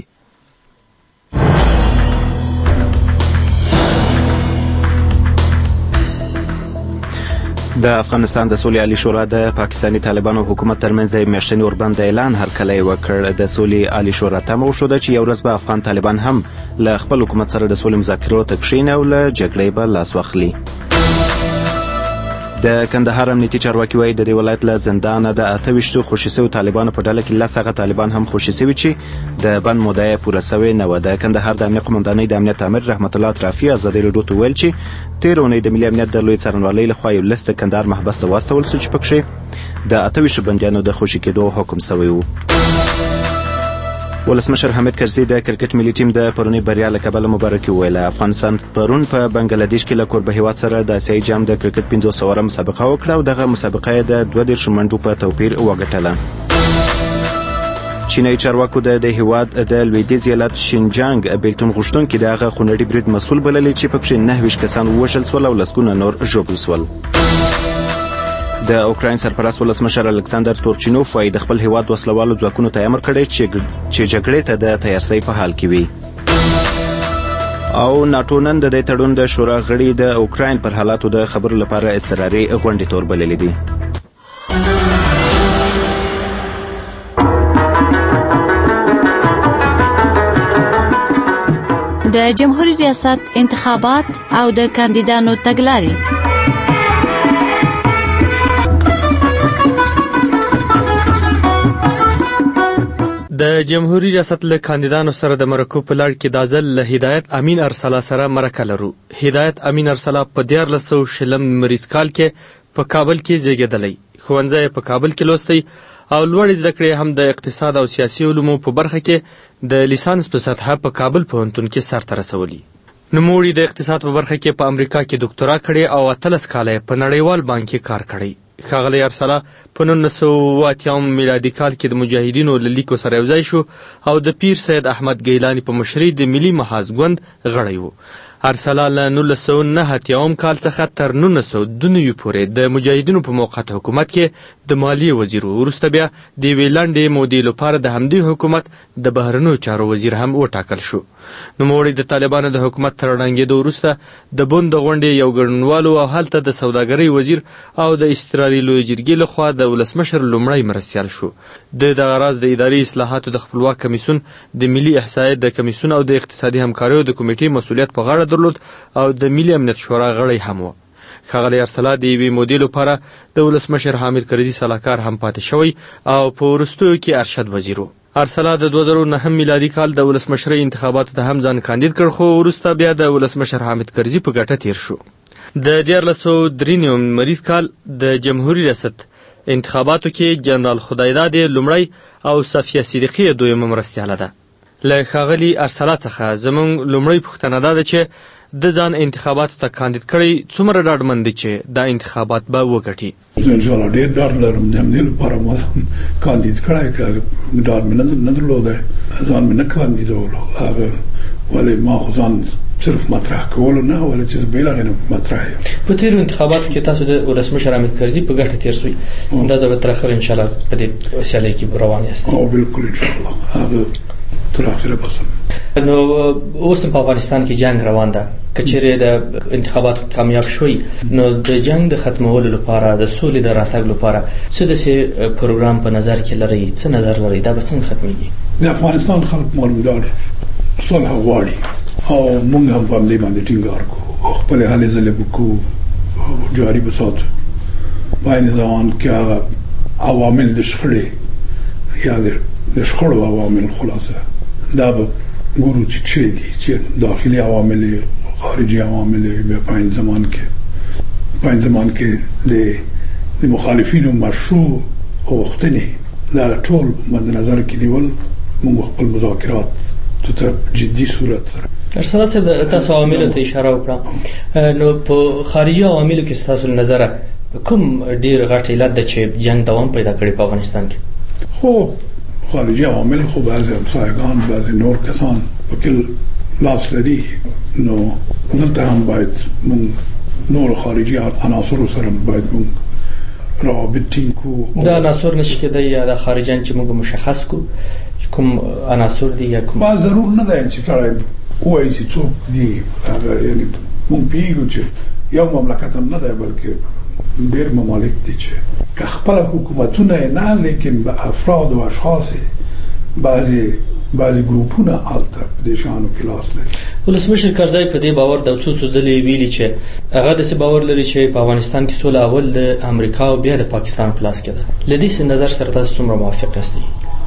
د افغانستان د سولې عالی شورا د پاکستاني طالبانو حکومت ترمنځ د میاشتني اوربند اعلان هرکلی وکړ. د سولې عالی شورا تمه وښوده چې یو ورځ به افغان طالبان هم له خپل حکومت سره د سولې مذاکرو ته کښیني او له جګړې به لاس واخلي. د کندهار امنیتي چارواکي وایي د دې ولایت له زندانه د اته ویشتو خوشي سویو طالبانو په ډله کې لس هغه طالبان هم خوشي سوي چې د بند موده یې پوره سوې نه وه. د کندهار د امنیه قمندانۍ د امنیت امر رحمت الله اطرافي ازادۍ راډیو ته وویل چې تېره اونۍ د ملي امنیت د لوی څارنوالۍ لخوا یو لیست د کندهار محبس ته واستول سو چې پکښې د اته ویشتو بندیانو د خوشي کېدو حکم سوی و. ولسمشر حامد کرزي د کرکټ ملي ټیم د پرونۍ بریا له کبله مبارکي وویله. افغانستان پرون په بنګلادیش کې له کوربه هیواد سره د اسیایي جام د کرکټ پنځوس اوره مسابقه وکړه او دغه مسابقه یې د دوه دېرشو منډو په توپیر وګټله. چینایي چارواکو د دې هیواد د لویدیځ ایالت شینجانګ بیلتون غوښتونکي د هغه خونړي برید مسؤل بللی چې پکښې نهه ویشت کسان ووژل سول او لسګونه نور ژوبل سول. د اوکراین سرپرست ولسمشر الکساندر تورچینوف وایي د خپل هیواد وسلوالو ځواکونو ته امر کړی چې جګړې ته د تیارسۍ په حال کې وي. او ناټو نن د دې تړون د شورا غړي د اوکراین پر حالاتو د خبرو لپاره اضطراري غونډې تور بللې دي. د جمهوریت ریاست انتخابات او د کاندیدانو تګلارې. د جمهوریت ریاست له کاندیدانو سره د مرکو په لړ کې دا ځل له هدایت امین ارسلا سره مرکه لرو. هدایت امین ارسلا په دیارلس سوه شلم لمریز کال کې په کابل کې زیږېدلی. ښوونځی په کابل کې لوستی او لوړې زده کړې هم د اقتصاد او سیاسي علومو په برخه کې د لیسانس په سطحه په کابل پوهنتون کې سرته رسولي. نوموړي د اقتصاد په برخه کې په امریکا کې ډاکټرا کړې او اتلس کاله په نړیوال بانک کې کار کړی. ښاغلی ارسلا په نولس سوه اوه اتیاوم میلادي کال کې د مجاهدینو له لیکو سره یوځای شو او د پیر سید احمد ګیلاني په مشرۍ د ملي محاذ ګوند غړی و. ارسلا له نولس سوه نهه اتیاوم کال څخه تر نولس سوه دوه نوي پورې د مجاهدینو په موقت حکومت کې د مالیې وزیر و. وروسته بیا د یوې لنډې مودې لپاره د همدې حکومت د بهرنیو چارو وزیر هم وټاکل شو. نوموړی د طالبانو د حکومت تر ړنګېدو وروسته د بن د غونډې یو ګډونوالو او هلته د سوداګرۍ وزیر او د استرالي لویې جرګې لخوا د ولسمشر لومړی مرستیال شو. د دغه راز د اداري اصلاحاتو د خپلواک کمیسیون د ملي احصایې د کمیسیون او د اقتصادي همکاریو د کمیټې مسؤلیت په غاړه درلود او د ملي امنیت شورا غړی هم و. ښاغلی ارسلا د یوې مودې لپاره د ولسمشر حامد کرزي سلاکار هم پاتې شوی او په وروستیو کې ارشد وزیر و. ارسلا د دوه زره نهم میلادي کال د ولسمشرۍ انتخاباتو ته هم ځان کاندید کړ، خو وروسته بیا د ولسمشر حامد کرزي په ګټه تیر شو. د دیارلس سوه درې نوي لمریز کال د جمهوریت ریاست انتخاباتو کې جنرال خدایداد لومړی او صفیه صدیقی دویمه مرستیاله ده. له ښاغلي ارسلا څخه زموږ لومړی پوښتنه دا ده چې د ځان انتخاباتو ته کاندید کړی څومره ډاډمن دی چې دا انتخابات به وګټي؟ زه انشاءالله ډېر ډاډ لرم. د همدې لپاره ما کاندید کړی. که ډاډ مې نه درلودی ځان مې نه کاندیدولو. هغه ولې ما خو ځان صرف مطرح کولو نه ولې چې بل غنه مطرح یم. په تیرو انتخاباتو کې تاسو د ولسمشر حامد کرزي په ګټه تیر شوي، دا ځل تر اخر ان شاء الله په دې سیالۍ کې روان یاست. او بالکل ان شاء الله هغه تر اخره بسم. نو اوس په افغانستان کې جنگ روان ده، کچېرې د انتخاباتو کامیاب شوي نو د جنگ د ختمولو لپاره د سولې د راتګ لپاره څه داسې پروګرام په نظر کې لري؟ څه نظر لري دا به څنګه ختمېږي؟ د افغانستان خلک معلومدار صلح غواړي او موږ هم په دې باندې ټینګار کوو، خپل هلې ځلې وکړو جاري بساتو. په عین زمان کې هغه عوامل د شخړې یا د شخړو عوامل خلاصه دا به ګورو چې څه دي، چې داخلي عوامل خارجي عوامل به په عین زمان کې په عین زمان کې د د مخالفینو مشروع غوښتنې دا ټول مد نظر کې نیول موږ خپل مذاکرات ته جدي صورت سره ارسلا صاحب تاسو عواملو ته اشاره وکړه، نو په خارجي عواملو کې تاسو نظر کوم ډیر غټ علت د چې جنگ دوام پیدا کړی په افغانستان کې؟ خو خارجي عوامل خو بعضی همسایگان بعضی نور کسان په کل لاس لري، نو دلته هم باید موږ نور خارجي عناصر سره باید موږ روابط ټینګ کړو. دا عناصر نشي کېدای یا د خارجيان چې موږ مشخص کو کوم عناصر دي یا کوم با ضرور نه دی چې سره وایي چې څوک دي، یعنی موږ پیږو چې یو مملکت هم نه دی بلکې ډېر ممالک دي چې که خپل حکومتونه نه لیکن به افراد و اشخاص بعضی بعضی ګروپونه الته په دې شانو کې لاس لري. ولسمشر کرزي په دې باور د څو څو ځلې ویلي چې هغه د څه باور لري چې په افغانستان کې سوله اول د امریکا او بیا د پاکستان په لاس کې ده. لدې څه نظر سره تاسو څومره موافق یاست؟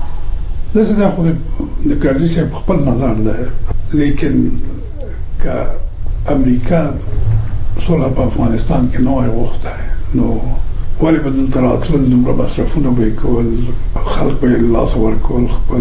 زه دا خو د کرزي صاحب خپل نظر ده، لیکن که امریکا سوله په افغانستان کې نه غوښته نو ولې به دلته راتلل، دومره مصرفونه به یې کول، خلک به یې لاس ورکول خپل،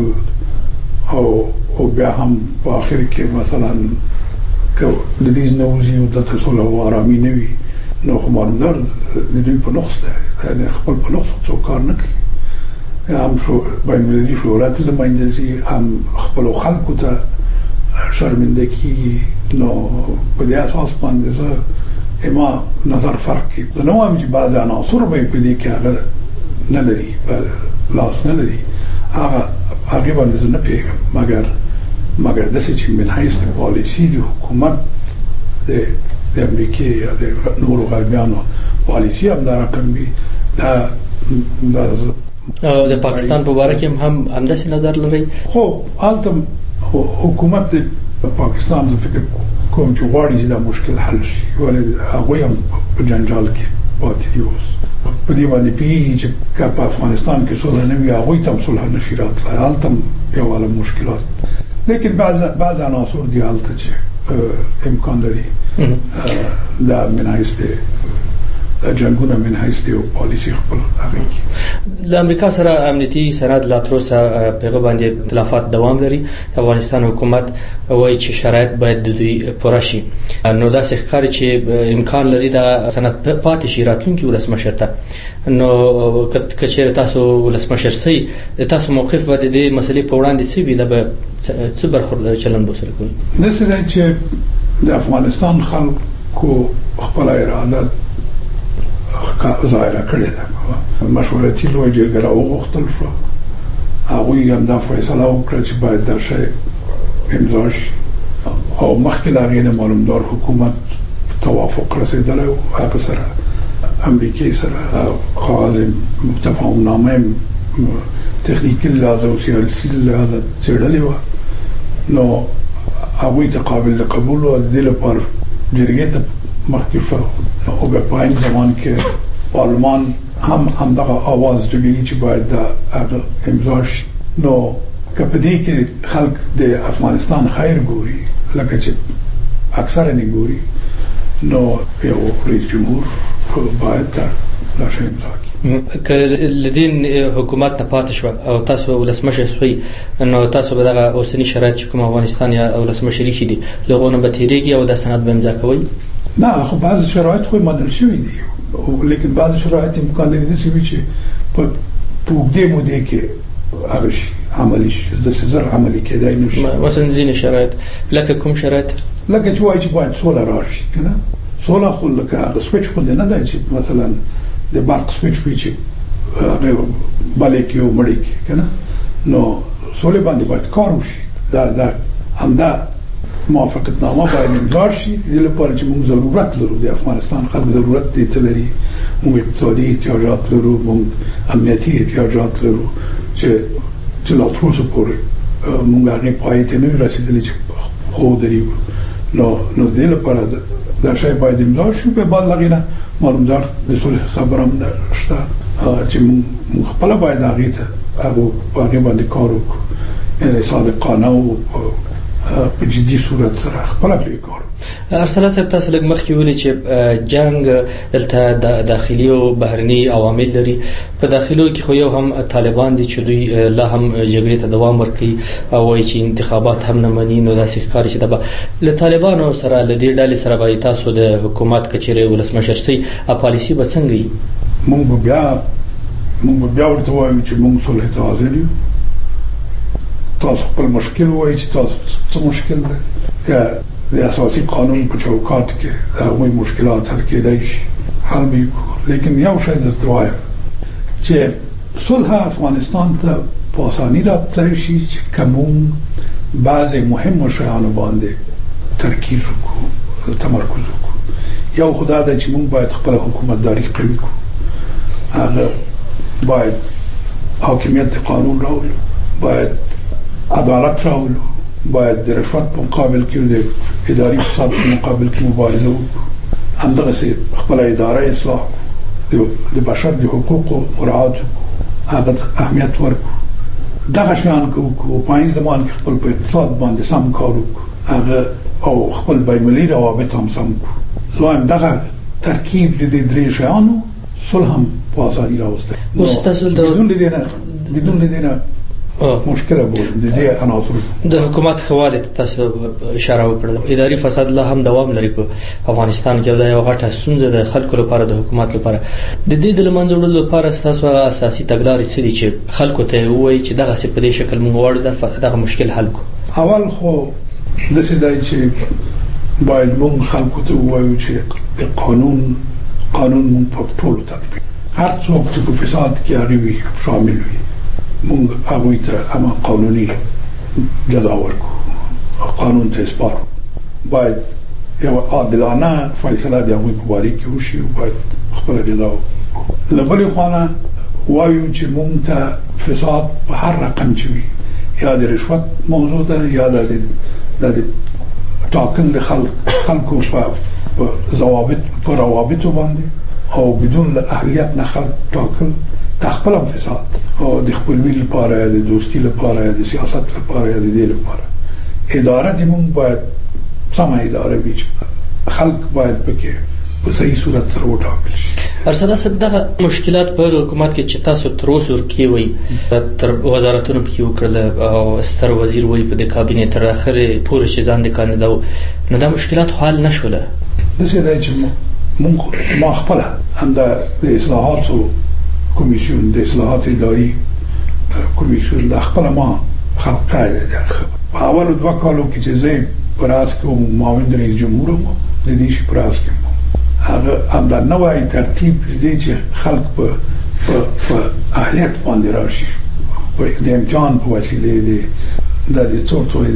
او او بیا هم په آخر کې مثلا که لدیز نوزي او دلته سوله او آرامي نه وي نو خو معلومدار د دوی په نقص ده، یعنې خپل په نقص څوک کار نه کوي، هم شو بین المللي شهرت له منځه ځي، هم خپلو خلکو ته شرمنده کېږي. نو په دې اساس باندې زه اما نظر فرق کی زه نه وایم چې بعض عناصر به په دې کې هغه نه لري لاس نه لري، هغه هغه باندې زه نه پیږم، مګر مګر داسې چې من حیث پالیسي د حکومت د د امریکا یا د نورو غربیانو پالیسي هم دا رقم وي، دا دا د پاکستان په اړه کې هم همداسې نظر لري. خو هلته حکومت د پاکستان د فکر کوم چې غواړي چې دا مشکل حل شي، ولې هغوی هم په جنجال کې پاتې دي. اوس په دې باندې پوهېږي چې که په افغانستان کې صلح نه وي هغوی ته هم صلح نه شي راتلی، هلته هم یو عالم مشکلات، لیکن بعض بعض عناصر دي هلته چې امکان لري دا من حیث د جنګونه من حیث د پالیسي خپل هغې کې له امریکا سره امنیتي سند لا تر اوسه په هغه باندې اختلافات دوام لري. د افغانستان حکومت وایي چې شرایط باید د دوی پوره شي، نو داسې ښکاري چې امکان لري دا سند پاتې شي راتلونکي ولسمشر ته. نو که چېرې تاسو ولسمشر سئ تاسو موقف به د دې مسلې په وړاندې څه وي، دا به څه برخورد چلند به ورسره کوي؟ داسې دی چې د افغانستان خلکو خپله اراده ظاهره کړې ده، مشورتي لویه جرګه راوغوښتل شوه، هغوی هم دا فیصله وکړه چې باید دا شی امضا شي، او مخکې له هغې نه معلومدار حکومت توافق رسېدلی و، هغه سره امریکې سره کاغذ تفاهم نامه تخنیکي لحاظه او سیاسي لحاظه څېړلې وه، نو هغوی ته قابل د قبول و. د دې لپاره جرګې ته مخکې شوه، او بیا په عین زمان کې پارلمان هم همدغه آواز جوړوي چې باید دا هغه امضا شي. نو که په دې کې خلک د افغانستان خیر ګوري لکه چې اکثره نه ګوري، نو یو رئیس جمهور باید دا شی امضا کړي. که لدین حکومت نه پاتې شوه او تاسو ولسمشر شوئ، نو تاسو به دغه اوسني شرایط چې کوم افغانستان یا ولسمشري کې دي له هغو نه به تېرېږي او دا سند به امضا کوئ؟ نه، خو بعض شرایط خو منل شوي دي، لیکن بعض شرایط امکان لري داسې وي چې په اوږدې مودې کې هغه شي عملی شي د سزر عملی کېدای نشي. مثلا ځینې شرایط لکه کوم شرایط لکه چې وایي چې باید سوله راشي کنه سوله خو لکه هغه سویچ خو نه دی چې مثلا د برق سویچ وي چې هغه بلې کې او مړې کې کنه نو سوله باندې باید کار وشي. دا دا همدا موافقتنامه باید امضا شي د لپاره چې موږ ضرورت لرو د افغانستان خلک ضرورت دي ته لري موږ اقتصادي احتیاجات لرو موږ امنیتي احتیاجات لرو چې چې لا تر اوسه پورې موږ هغه پای ته نه رسیدلی چې خو دري نو نو د لپاره دا شی باید امضا شي په بل لغینه معلومدار د صلح خبره هم شته چې موږ خپل باید هغه ته هغه باندې باندې کار وکړو یعنی صادقانه او په جدي صورت سره خپل کار. ارسلا صاحب تاسو لږ مخکې ویلي چې جنگ دلته داخلي او بهرني عوامل لري. په داخلو کې خو یو هم طالبان دي چې دوی لا هم جګړې ته دوام ورکوي او وایي چې انتخابات هم نه مني نو داسې ښکاري چې دا له طالبانو سره له دې ډلې سره به تاسو د حکومت کچېرې ولسمشر سي پالیسي به څنګه وي؟ موږ بیا موږ بیا ورته وایو چې موږ صلح ته حاضر یو. تاسو خپل مشکل وایي چې تاسو څه مشکل دی که د اساسي قانون په چوکاټ کې د هغوی مشکلات حل کېدای شي حل به وکړو. لیکن یو شی درته وایم چې صلح افغانستان ته په اساني راتلی شي چې که موږ بعضې مهمو شیانو باندې ترکیز وکړو تمرکز وکړو. یو خو دا دی چې موږ باید خپله حکومتداري قوي کړو. هغه باید حاکمیت د قانون راولو باید عدالت راولو باید د رشوت په مقابل کې د اداري فساد په مقابل کې مبارزه وکړو. همدغسې خپله اداره اصلاح د بشر د حقوقو مراعات وکړو هغه اهمیت ورکړو. دغه شیان که وکړو په این زمان کې خپل په اقتصاد باندې سم کار وکړو هغه او خپل بین‌المللي روابط هم سم کړو. زه وایم دغه ترکیب د دې درې شیانو صلح هم په اساني راوستی. بدون دې نه بدون دې نه مشکله بود د دې عناصر د حکومت خواله تاسو اشاره وکړه اداري فساد لا هم دوام لري په افغانستان کې دا یو غټه ستونزه د خلکو لپاره د حکومت لپاره د دې د لمنځلو لپاره تاسو اساسي تګلارې څه دي چې خلکو ته وایي چې دغه څه په دې شکل موږ وړو دغه مشکل حل کو. اول خو د څه دی چې باید موږ خلکو ته وایو چې قانون قانون موږ په ټولو تطبیق هر څوک چې په فساد کې هغه شامل وي مونږ هغوی ته اما قانوني جزا ورکړو قانون ته سپارو باید یو عادلانه فیصله د هغوی په باره کې وشي او باید خپله جزا ورکړو. له بلې خوا وایو چې مونږ ته فساد په هر رقم چې وي یا د رشوت موضوع ده یا د ټاکل د خلکو په ضوابط په روابطو باندې او بدون له اهلیت نه خلک ټاکل د خپل فساد او د خپلوي لپاره د دوستي لپاره د سیاست لپاره د دې لپاره اداره د موږ باید سمه اداره وي خلک باید پکې په صحیح صورت سره وټاکل شي. ارسلا صاحب دغه مشکلات په حکومت کې چې تاسو تر اوسه ورکوي تر وزارتونو کې وکړل او ستر وزیر وایي په د کابینې تر اخره پورې چې ځان د کاندیدا نو دا مشکلات حل نشوله. د څه دی چې موږ ما خپل هم د اصلاحاتو کمیسیون د اصلاحات اداري کمیسیون د خپل ما خلق کړی په اول دوه کالو کې چې زه پراس کوم معاون رئیس جمهور مو د دې شي پراس کوم هغه هم د نوای ترتیب دې چې خلق په په اهلیت باندې راشي په د امتحان په وسیله دې د دې څو څو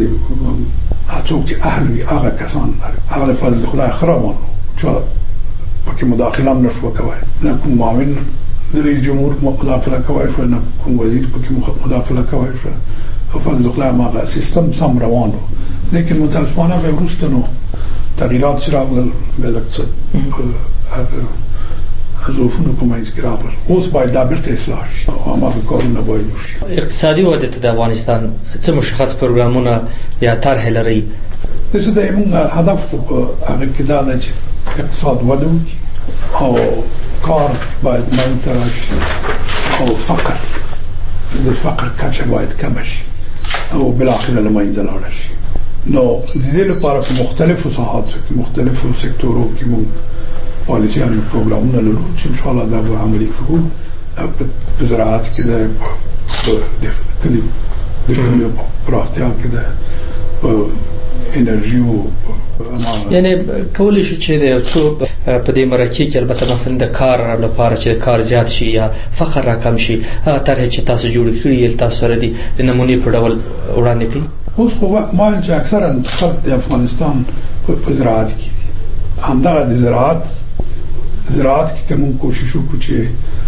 دې هڅوک چې اهل وي هغه کسان هغه فضل خدای خرامون چې پکې مداخله نشو کوي نه کوم معاون رئیس جمهور مداخله کوي شو نه کوم وزیر پکې مداخله کوي شو او فضل خدای ما سیستم سم روانو لیکن متاسفانه به وروسته تغییرات شراغل بالاقتصاد ظروفونه په منځ کې راغلل اوس باید دا بیرته اصلاح شي او هماغه کارونه باید وشي. اقتصادي وده د افغانستان څه مشخص پروګرامونه یا طرح لري؟ د څه د موږ هدف په هغه کې دا دی چې اقتصاد وده وکړي او کار باید منځ ته راشي او فقر د فقر کچه باید کمه شي او بالاخره له منځه لاړه شي. نو د دې لپاره په مختلفو ساحاتو کې مختلفو سکتورو کې موږ پالیسیان او پروګرامونه لرو چې ان شاء الله دا به عملي کوو. په زراعت کې د کلي د کلیو پراختیا کې د انرژي او یعنی کولی شو چې د یو څو په دې مرکه کې البته مثلا د کار لپاره چې کار زیات شي یا فقر راکم شي هغه طرح چې تاسو جوړ کړی تاسو سره دي د نمونې په ډول وړاندې کړئ. اوس خو مال چې اکثرا خلک د افغانستان په زراعت کې دي همدغه د زراعت زراعت کې کوم کوشش وکړو چې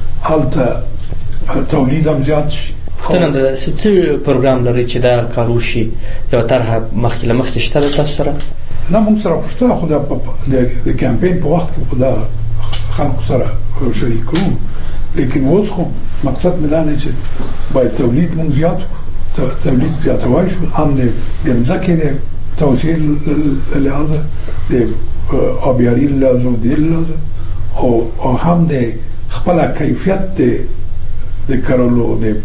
هلته تولید هم زیات شي. فتنه د څه پروګرام لري چې دا کارو شي یو طرح مخکې له مخکې شته تاسو سره؟ نه موږ سره پښتو خو د کمپاین په وخت کې خدا خلکو سره شریک کوو لیکن اوس خو مقصد مې دا دی چې باید تولید موږ زیات تولید زیاتوای شو هم د ځمکې د توسعې له لحاظه د آبیاري له لحاظه د لحاظه او هم د خپل کیفیت د کرلو د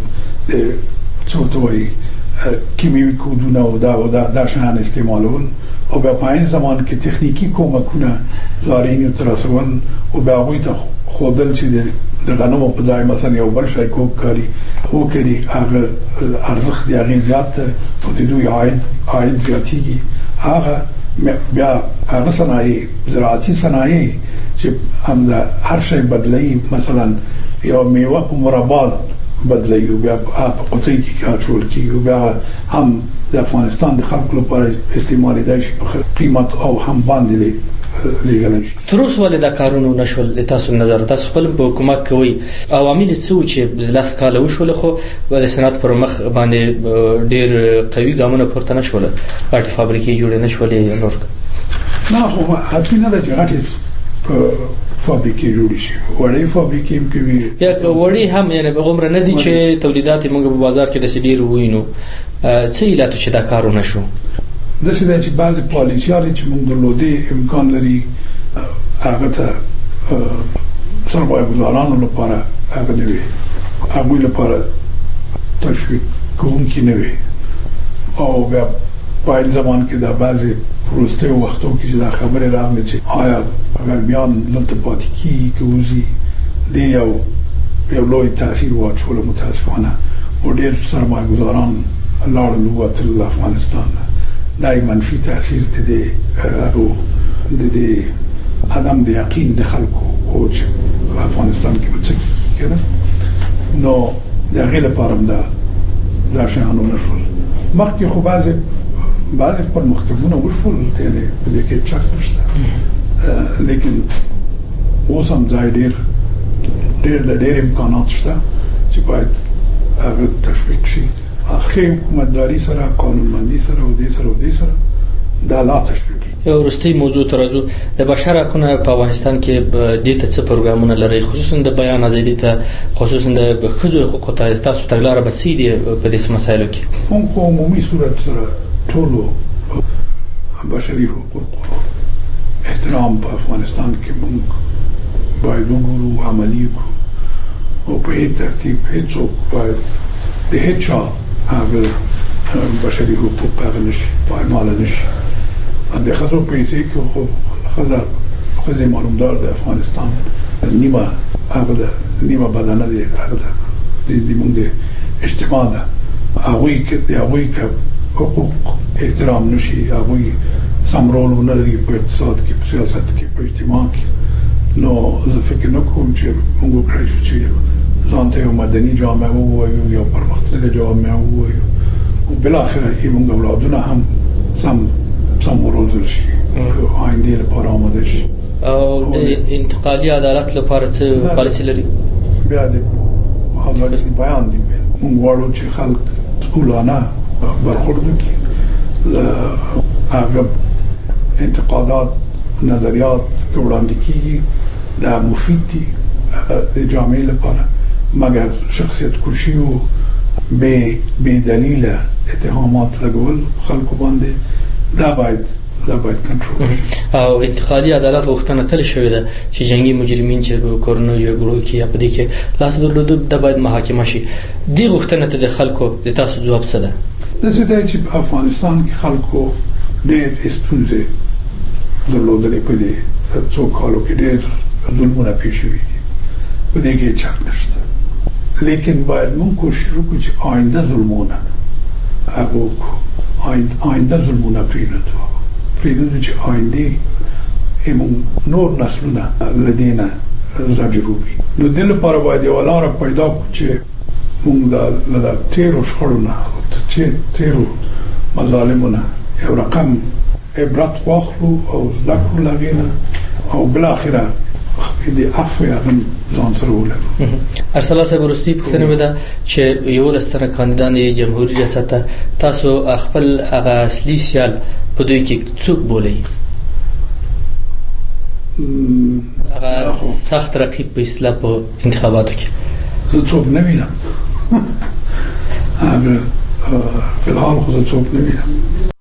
څه ته وایي کیمیاوي کودونه او دا او دا شان استعمالول او په پاین زمان کې تخنیکی کومکونه زارین تر رسول او به هغه ته خودل چې د غنمو په ځای مثلا یو بل شي کوکاري او کړي هغه ارزښت دی هغه زیات او د دوی عاید عاید زیاتیږي هغه بیا هغه صنایع زراعتي صنایع چې هم هر شي بدلي مثلا یو میوه په مربع بدلي او بیا په قطعي کې کارول کیږي او بیا هم د افغانستان د خلکو لپاره استعمال دی په قیمت او هم باندې لګل شي. تر اوسه ولې دا کارونه نشول تاسو نظر تاسو خپل په حکومت کوي عوامل څه چې لاس کاله وشول خو د صنعت پر مخ باندې ډیر قوي ګامونه پورته نشول غټي فابریکې جوړ نه شولې نور نه خو حتی نه د غټي فابریکې جوړ شي وړې فابریکې هم کوي یا وړې هم یعنی بغمر نه دي چې تولیدات موږ په بازار کې د سډیر وینو څه علت چې دا کارونه شو د څه چې بعض پالیسیاري چې موږ درلودې امکان لري هغه ته سرمایه گذارانو لپاره هغه نه وي هغه لپاره تشویق کوونکی نه وي او بیا په ځمان کې دا بعضی پروسته وختو کې دا خبره راغله چې آیا اگر بیان دلته پاتې کیږي که وزي دی یو یو لوی تاثیر واچول متاسفانه او ډېر سرمایه گذاران لاړل وتل افغانستان دای منفي تاثیر دی هغه د دې عدم د یقین د خلکو او افغانستان کې څه کېږي نو دا غیر لپاره دا دا شانو نشول مخکې خو بعضی بعضی پرمختګونه وشول یعنی په دې کې چک نشته لیکن اوس هم ځای ډېر ډېر د ډېر امکانات شته چې باید هغه تشویق شي اخی حکومتداري سره قانونمندي سره او دې سره او دې سره دا لا تشویق یو وروستۍ موضوع ترازو د بشر حقوقو په افغانستان کې د ته څه پروګرامونه لري خصوصا د بیان ازادي ته خصوصا د ښځو حقوقو ته تاسو تګلاره به سي دي په دې مسایلو کې هم په عمومي صورت سره ټولو بشري حقوقو احترام په افغانستان کې موږ باید وګورو عملي کړو او په هیڅ ترتیب هیڅوک باید د هیڅ هغه بشري حقوق هغه نشي پایمال نشي د خزو پیسې کې خو خزر خزې معلومدار د افغانستان نیمه هغه نیمه بدنه دی هغه د موږ د اجتماع ده هغوی کې د هغوی کې حقوق احترام نشي هغوی سم رول ونه لري په اقتصاد کې په سیاست کې په اجتماع کې نو زه فکر نه کوم چې موږ وکړای شو چې ځان ته یو مدني جامعه ووایو یا پرمختللې جامعه ووایو او بالاخره یې موږ اولادونه هم سم سم روزل شي آینده لپاره آماده شي او د انتقالي عدالت لپاره څه پالیسي لري بیا د حضرت بیان دی موږ غواړو چې خلک ټولانه برخورد وکړي هغه انتقادات نظریات که وړاندې کیږي دا مفید دي د جامعې لپاره مګر شخصیت کشي او بې بې دلیله اتهامات لګول خلکو باندې دا باید دا باید کنټرول شي او انتقالي عدالت غوښتنه تل شوې ده چې جنگي مجرمین چې په کورونو یو ګروه کې یا په دې کې لاس درلود د باید محاکمه شي دې غوښتنه ته د خلکو د تاسو جواب څه ده د څه دی چې په افغانستان کې خلکو ډېر ستونزې درلودلې په دې څو کالو کې ډېر ظلمونه پیښ شوي دي په دې کې چک نشته لیکن باید موږ کوشش وکړو چې آینده ظلمونه هغه آینده ظلمونه پرېنهدو پرېنهدو چې آینده همون نور نسلونه له دې نه زجر وبي. نو دې لپاره باید یوه لاره پیدا کړو چې موږ له تېرو شخړو نه چې تېرو مظالمو نه یو رقم عبرت واخلو او زده کړو له هغې نه او بالاخره د عفو هغه ځان سره ولرو. ارسلا صاحب وروستۍ پوښتنه مې ده چې یولس تنه کاندیدان یې جمهوري ریاست ته تاسو خپل هغه اصلي سیال په دوی کې څوک بولئ؟ هغه سخت رقیب په اصطلاح په انتخاباتو کې زه څوک نه وینم. هغه فی الحال خو زه څوک نه وینم.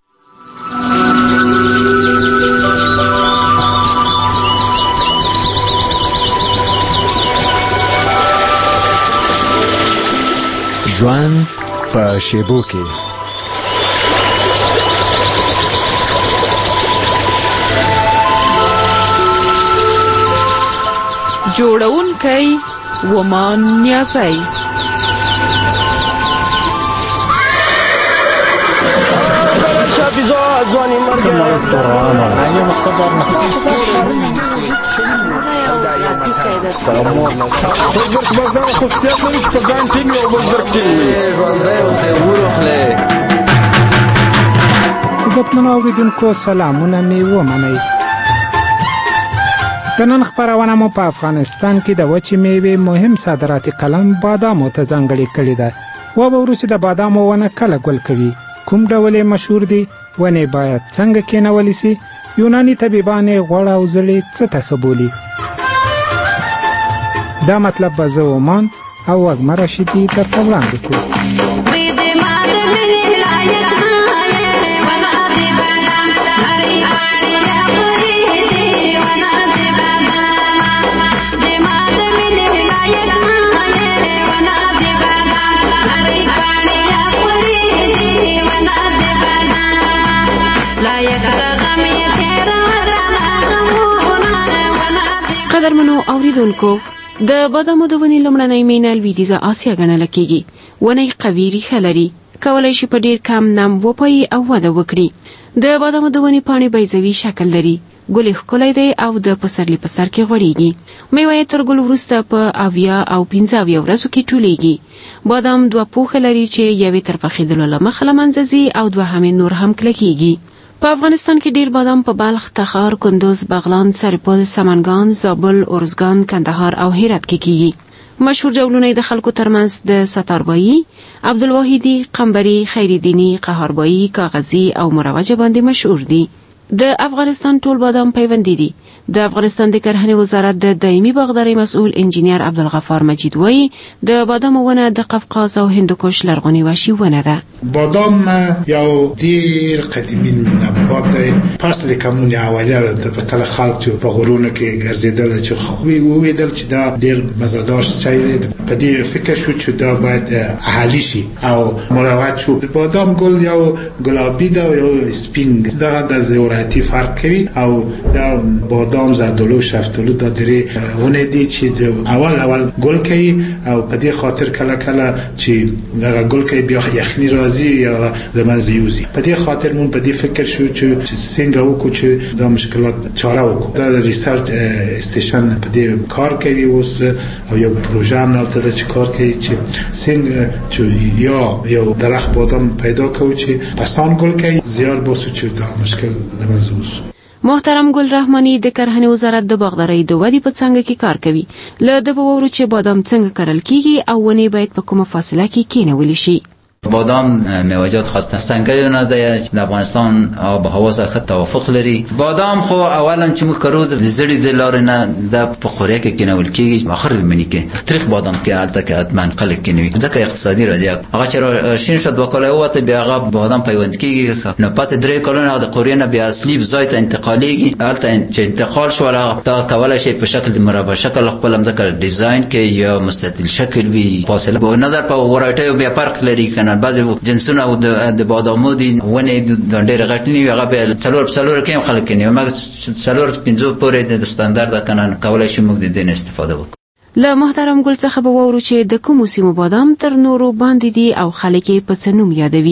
ژوند په شیبو کې جوړونکی ومان نیازی عزتمنو اوریدونکو سلامونه می ومنئ. د نن خپرونه مو په افغانستان کې د وچې میوې مهم صادراتي قلم بادامو ته ځانګړې کړې ده. وبورو چې د بادامو ونه کله ګل کوي، کوم ډول یې مشهور دي، ونې باید څنګه کېنولی سي، یوناني طبیبان یې غوړ او زړې څه ته ښه بولي. دا مطلب به زه ومان او وږمه راشدي درته وړاندې کړو. قدرمنو اوریدونکو، د بادامو د ونې لومړنۍ مینه لویدیځه آسیا ګڼل کېږي. ونې قوي ریښه لري، کولی شي په ډیر کم نم وپایي او وده وکړي. د بادامو د ونې پاڼې بیضوي شکل لري، ګل یې ښکلی دی او د پسرلي په سر کې غوړېږي. میوه یې تر ګل وروسته په اویا او پنځه اویا ورځو کې ټولېږي. بادام دوه پوښه لري چې یوې تر پخېدلو له مخه له منځه ځي او دوهمې نور هم کلکېږي. په افغانستان کې ډیر بادام په بلخ، تخار، کندوز، بغلان، سرپل، سمنګان، زابل، ارزګان، کندهار او هرات کې کیږي. مشهور ډولونه د خلکو ترمنځ د ستاربایي، عبدالواحدي، قمبري، خیرالدیني، قهربایي، کاغذي او مروجه باندې مشهور دي. د افغانستان ټول بادام پیوندي دي. د افغانستان د کرهنې وزارت د دایمي باغدارۍ مسؤل انجینیر عبدالغفار مجید وایي د بادام ونه د قفقاز او هندوکش لرغونی وحشي ونه ده. بادام یو ډیر قدیمی نبات دی. فصل کمون اولیه د کله خلک چې په غرونو کې ګرځیدل چې خو ویدل چې دا ډیر مزهدار شی دی، په دې فکر شو چې دا باید اهلی شي او مروج شو. بادام ګل یو ګلابي ده او یو سپین ده، د زوراتي فرق کوي او دا بادام زردالو شفتالو دا درې ونه دي چې د اول اول ګل کوي او په دې خاطر کله کله چې هغه ګل کوي بیا یخني راځي یا لمنځه یوزي. په دې خاطر مون په دې فکر شو چې څنګه وکړو چې دا مشکلات چاره وکړو. دا ریسرچ استیشن په دې کار کوي اوس او یو پروژه هم نالته ده چې کار کوي چې څنګه چې یا یو درخت بادام پیدا کوو چې پسان ګل کوي زیار باسو چې دا مشکل لمنځه وځي. محترم ګل رحماني د کرهنې وزارت د باغدارۍ د ودې په څانګه کې کار کوي. له ده به وورو چې بادام څنګه کرل کیږي او ونې باید په کومه فاصله کې کېنولی شي. بادام میوه‌جات خاصه سنگیونه ده د افغانستان آب و هوا سره توافق لري. بادام خو اولا چې موږ کارو د زړې د لارې نه د په قوریه کې کېنول کېږي، اخر منی کې تاریخ بادام کې حالت کې اتمن خلک کېنوي ځکه اقتصادي راځي. هغه چې شین شد وکاله وته بیا هغه بادام پیوند کېږي، نو پس درې کلونه د قوریه نه بیا اصلي ځای ته انتقالېږي. هلته چې انتقال شو دا کولای شي په شکل د مربع شکل خپل مذکر ډیزاین کې یا مستطیل شکل وي. فاصله به نظر په ورایټي بیا فرق لري کنه. بعضی جنسونه او د بادامو دي ونه د ډېر غټنی هغه به څلور څلور کې خلک کني، مګر څلور پنځو پورې د ستاندارد کنه کولای شي موږ د دې استفاده وکړو. له محترم ګل څخه به وورو چې د کومو سیمو بادام تر نورو باندې دي او خلک په څه نوم یادوي.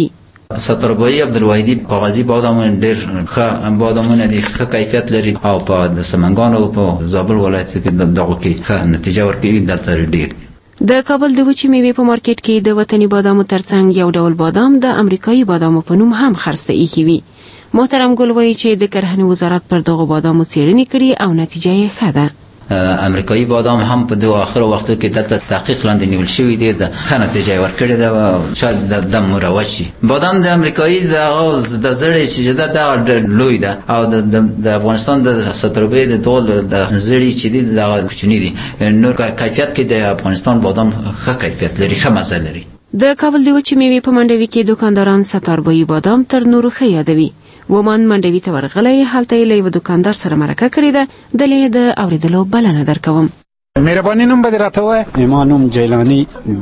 ستربایی عبدالواحدی کاغذی بادامونه ډېر ښه بادامونه دي، ښه کیفیت لري او په د سمنګان او په زابل ولایت کې دغه کې ښه نتیجه ورکوي. دلته ډېر د کابل د وچې میوې په مارکیټ کې د وطني بادامو ترڅنګ یو ډول بادام د امریکایي بادامو په نوم هم خرڅ ایښي وي. محترم ګل وایي چې د کرهنې وزارت پر دغو بادامو څېړنې کړي او نتیجه یې ښه ده. امریکایي بادام هم په دغه اخرو وختو کې دلته تحقیق لاندې نیول شوی دی، د ښه نتیجه ورکړې ده او شاید د مروج شي. بادام د امریکایي د د زړې چې ده دغه لوی ده او د افغانستان د ستربې د ټول د زړې چې دي دغه کوچني دي. نور کیفیت کې د افغانستان بادام ښه کیفیت لري، ښه مزه لري. د کابل د وچې میوې په منډوي کې دکانداران ستاربایي بادام تر نورو ښه یادوي. ومان منډوي ته ورغلی، هلته یې له یوه دکاندار سره مرکه کړې ده. دلته یې د اورېدلو بلنه درکوم. مهرباني نوم به دې راته ووایه. ما نوم جیلاني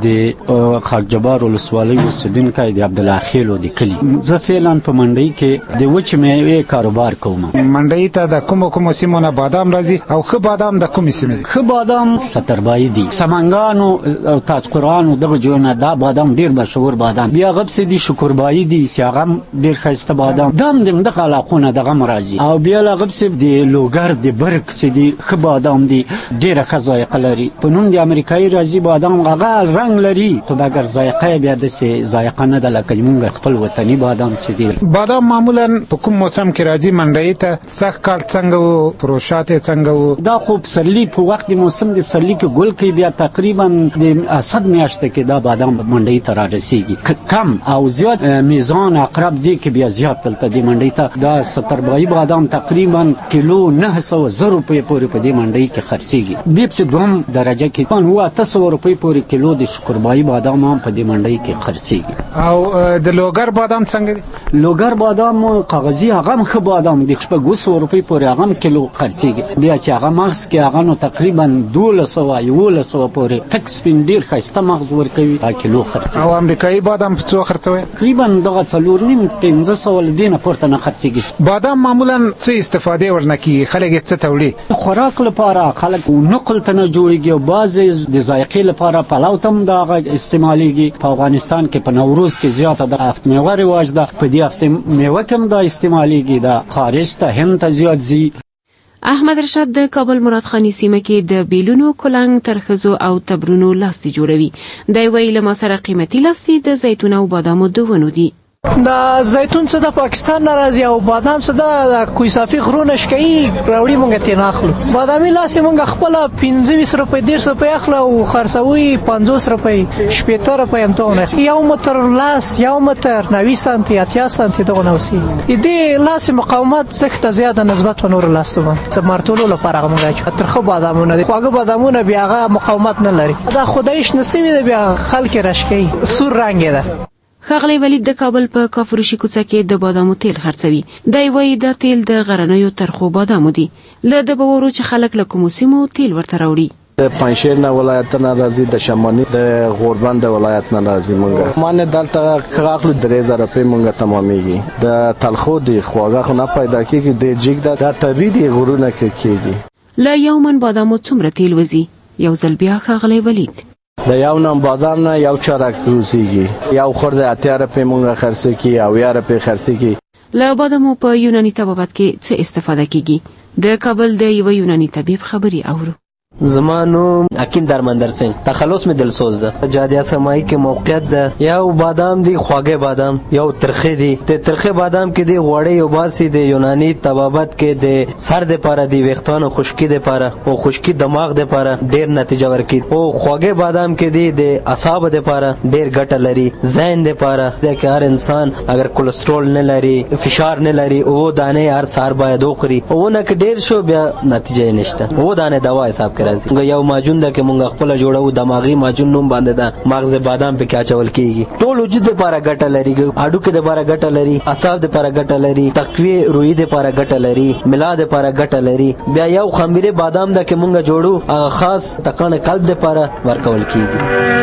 د خاک جبار ولسوالۍ اوسېدونکی د عبدالله خیلو د کلي. زه فعلا په منډۍ کې د وچې میوې کاروبار کوم. منډۍ ته د کومو کومو سیمو نه بادام راځي او ښه بادام د کومې سیمې دي؟ ښه بادام ستربایي دي، سمنګانو او تاجقرانو دغه ځایونه دا بادام ډېر مشهور بادام. بیا غبسې دي، شکربایي دي چې هغه هم ډېر ښایسته بادام. دا هم د همدغه علاقو نه دغه هم راځي. او بیا له غبسې د لوګر د برګ چې دي ښه بادام دي، ډېره ښه ذایقه لري. په نوم د امریکایي راځي بادام، هغه رنګ لري خو مګر ذایقه یې بیا داسې ذایقه نه ده لکه زموږ خپل وطني بادام چې دي. بادام معمولا په کوم موسم کې راځي منډۍ ته؟ سږ کال څنګه و؟ پروشات یې څنګه و؟ دا خو پسرلي په وخت د موسم د پسرلي کې ګل کوي، بیا تقریبا د اسد میاشته کې دا بادام منډۍ ته را رسېږي. کم او زیات میزان اقرب دی کې بیا زیات دلته د منډۍ ته دا ستربایي بادام تقریبا کیلو نه سوه زر روپۍ پورې په دې منډۍ کې خرڅېږي. دې پسې دوهم درجه کې پان هو اته سوه روپۍ پورې کیلو د شکربایي بادام هم په دې منډۍ کې خرڅېږي. او د لوګر بادام څنګه دی؟ لوګر بادام کاغذي هغه هم ښه بادام د شپږ سوه روپۍ پورې هغه هم کیلو خرڅېږي. بیا چې هغه مغز کې هغه نو تقریبا دولس سوه یولس سوه پورې تک سپین ډېر ښایسته مغز ورکوي، هغه کیلو خرڅېږي. او امریکایي بادام په څو خرڅوئ؟ تقریبا دغه څلور نیم پنځه سوه له دې نه پورته نه خرڅېږي. بادام معمولا څه استفادې ورنه کېږي؟ خلک یې څه ته وړي؟ خوراک لپاره خلک نقل ته نه جوړېږي او بعضې د ذایقې لپاره پلو ته هم دغه استعمالیږي. په افغانستان کې په نوروز کې زیاته د هفت میوه رواج ده، په دې هفت میوه کې هم دا استعمالیږي. دا خارج ته هند ته زیات ځي. احمد رشاد د کابل مراد خاني سیمه کې د بیلونو کلنګ ترخزو او تبرونو لاستي جوړوي. دی وایي له ما سره قیمتي لاستي د زیتون او بادامو د ونو دي. دا زیتون څه د پاکستان نه راځي او بادام څه د کویسافي غرونه شکایي راوړي، مونږ ته نه اخلو. بادامي لاس مونږ خپل پنځه ویس روپۍ دېرش روپۍ اخلو او خرڅوي پنځوس روپۍ شپېته روپۍ همدغونه. یو متر لاس یو متر نوي سانتي اتیا سانتي دغونه اوسي. دې لاس مقاومت څخه ته زیاته نسبت په نورو لاسو باندې څه مرتولو لپاره هغه مونږ ترخه بادامونه دي. خواږه بادامونه بیا هغه مقاومت نه لري. دا خدایش نصیب دی، بیا خلک راشکي سور رنګ ده. ښاغلی ولید د کابل په کافروشي کوڅه کې د بادامو تیل خرڅوي. دی وایي دا تیل د غرنیو ترخو بادامو دي. له د بورو چې خلک له کومو سیمو تیل ورته راوړي. د پنجشیر نه ولایت نه راځي، د شمالي د غوربند ولایت نه راځي. مونږه مانه دلته کاغلو درې زره روپۍ مونږه تمامېږي. د تلخو د خواږه خو نه پیدا کېږي، د جګ د طبیعي د غرونه کې کېږي. له یو من بادامو څومره تیل وځي؟ یو ځل بیا ښاغلی ولید د یو نم بادام نه یو چارک روزيږي، یو خورده اتیا روپۍ مونږه خرڅ کی او یا روپۍ خرڅ کی. له بادامو په یوناني طبابت کې څه استفاده کیږي؟ د کابل د یو یوناني طبيب خبري اورو. زما نوم حکیم درمندر سنگ، تخلص می دلسوز ده. جادیه سمایی کې موقعیت ده. یو بادام دی خواږه بادام، یو ترخه دی. ته ترخه بادام کې دی غوړې یو باسي د یوناني طبابت کې د سر د پاره دی وختانو خشکی د پاره او خشکی دماغ د پاره ډیر نتیجه ورکړي. او خواږه بادام کې دی د اعصاب د پاره ډیر ګټه لري، ذهن د پاره د هر انسان اگر کولیسټرول نه لري، فشار نه لري، او دانه هر سار باید وخوري. او نه کې ډیر شو بیا نتیجه نشته. او دانه دوا حساب راځي. یو ماجون ده کې مونږ خپل جوړو، دماغي ماجون نوم باندې ده. مغز بادام په کې اچول کیږي. ټول وجود لپاره ګټه لري، اډو کې لپاره ګټه لري، اعصاب لپاره ګټه لري، تقوی روحي لپاره ګټه لري، ملاد لپاره ګټه لري. بیا یو خميره بادام ده کې مونږ جوړو، هغه خاص تکانه قلب لپاره ورکول کیږي.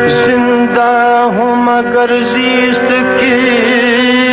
زنده هم مگر زیست کې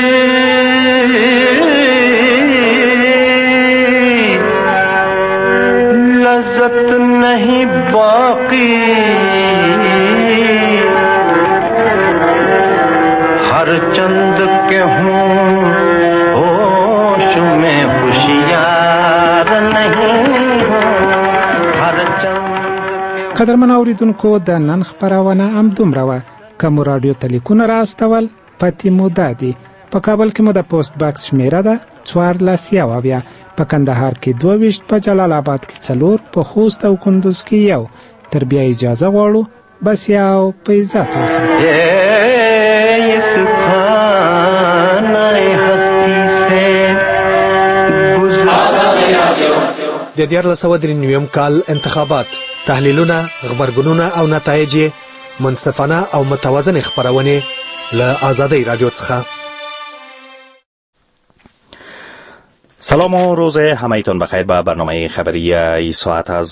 लज्जत नहीं बाकी, हर चंद के हूँ होश में होशियार नहीं हूँ हर चंद قدرمن اوریدونکو د نن خبرونه هم دومره وه که مو راډیو ته لیکونه راستول پتې مو دا دي په کابل کې مو د پوسټ باکس شمیره ده څوارلس یو اویا په کندهار کې دوه ویشت په جلال آباد کې څلور په خوست او کندوز کې یو تر بیا اجازه غواړو بس یو په عزت اوسه د دیارلس سوه درې نویم کال انتخابات تحلیلونه غبرګونونه او نتایج منصفانه او متوازن خبرونه له آزادی رادیو څخه. سلام و روز همایتان بخیر. به برنامه خبری ای ساعت از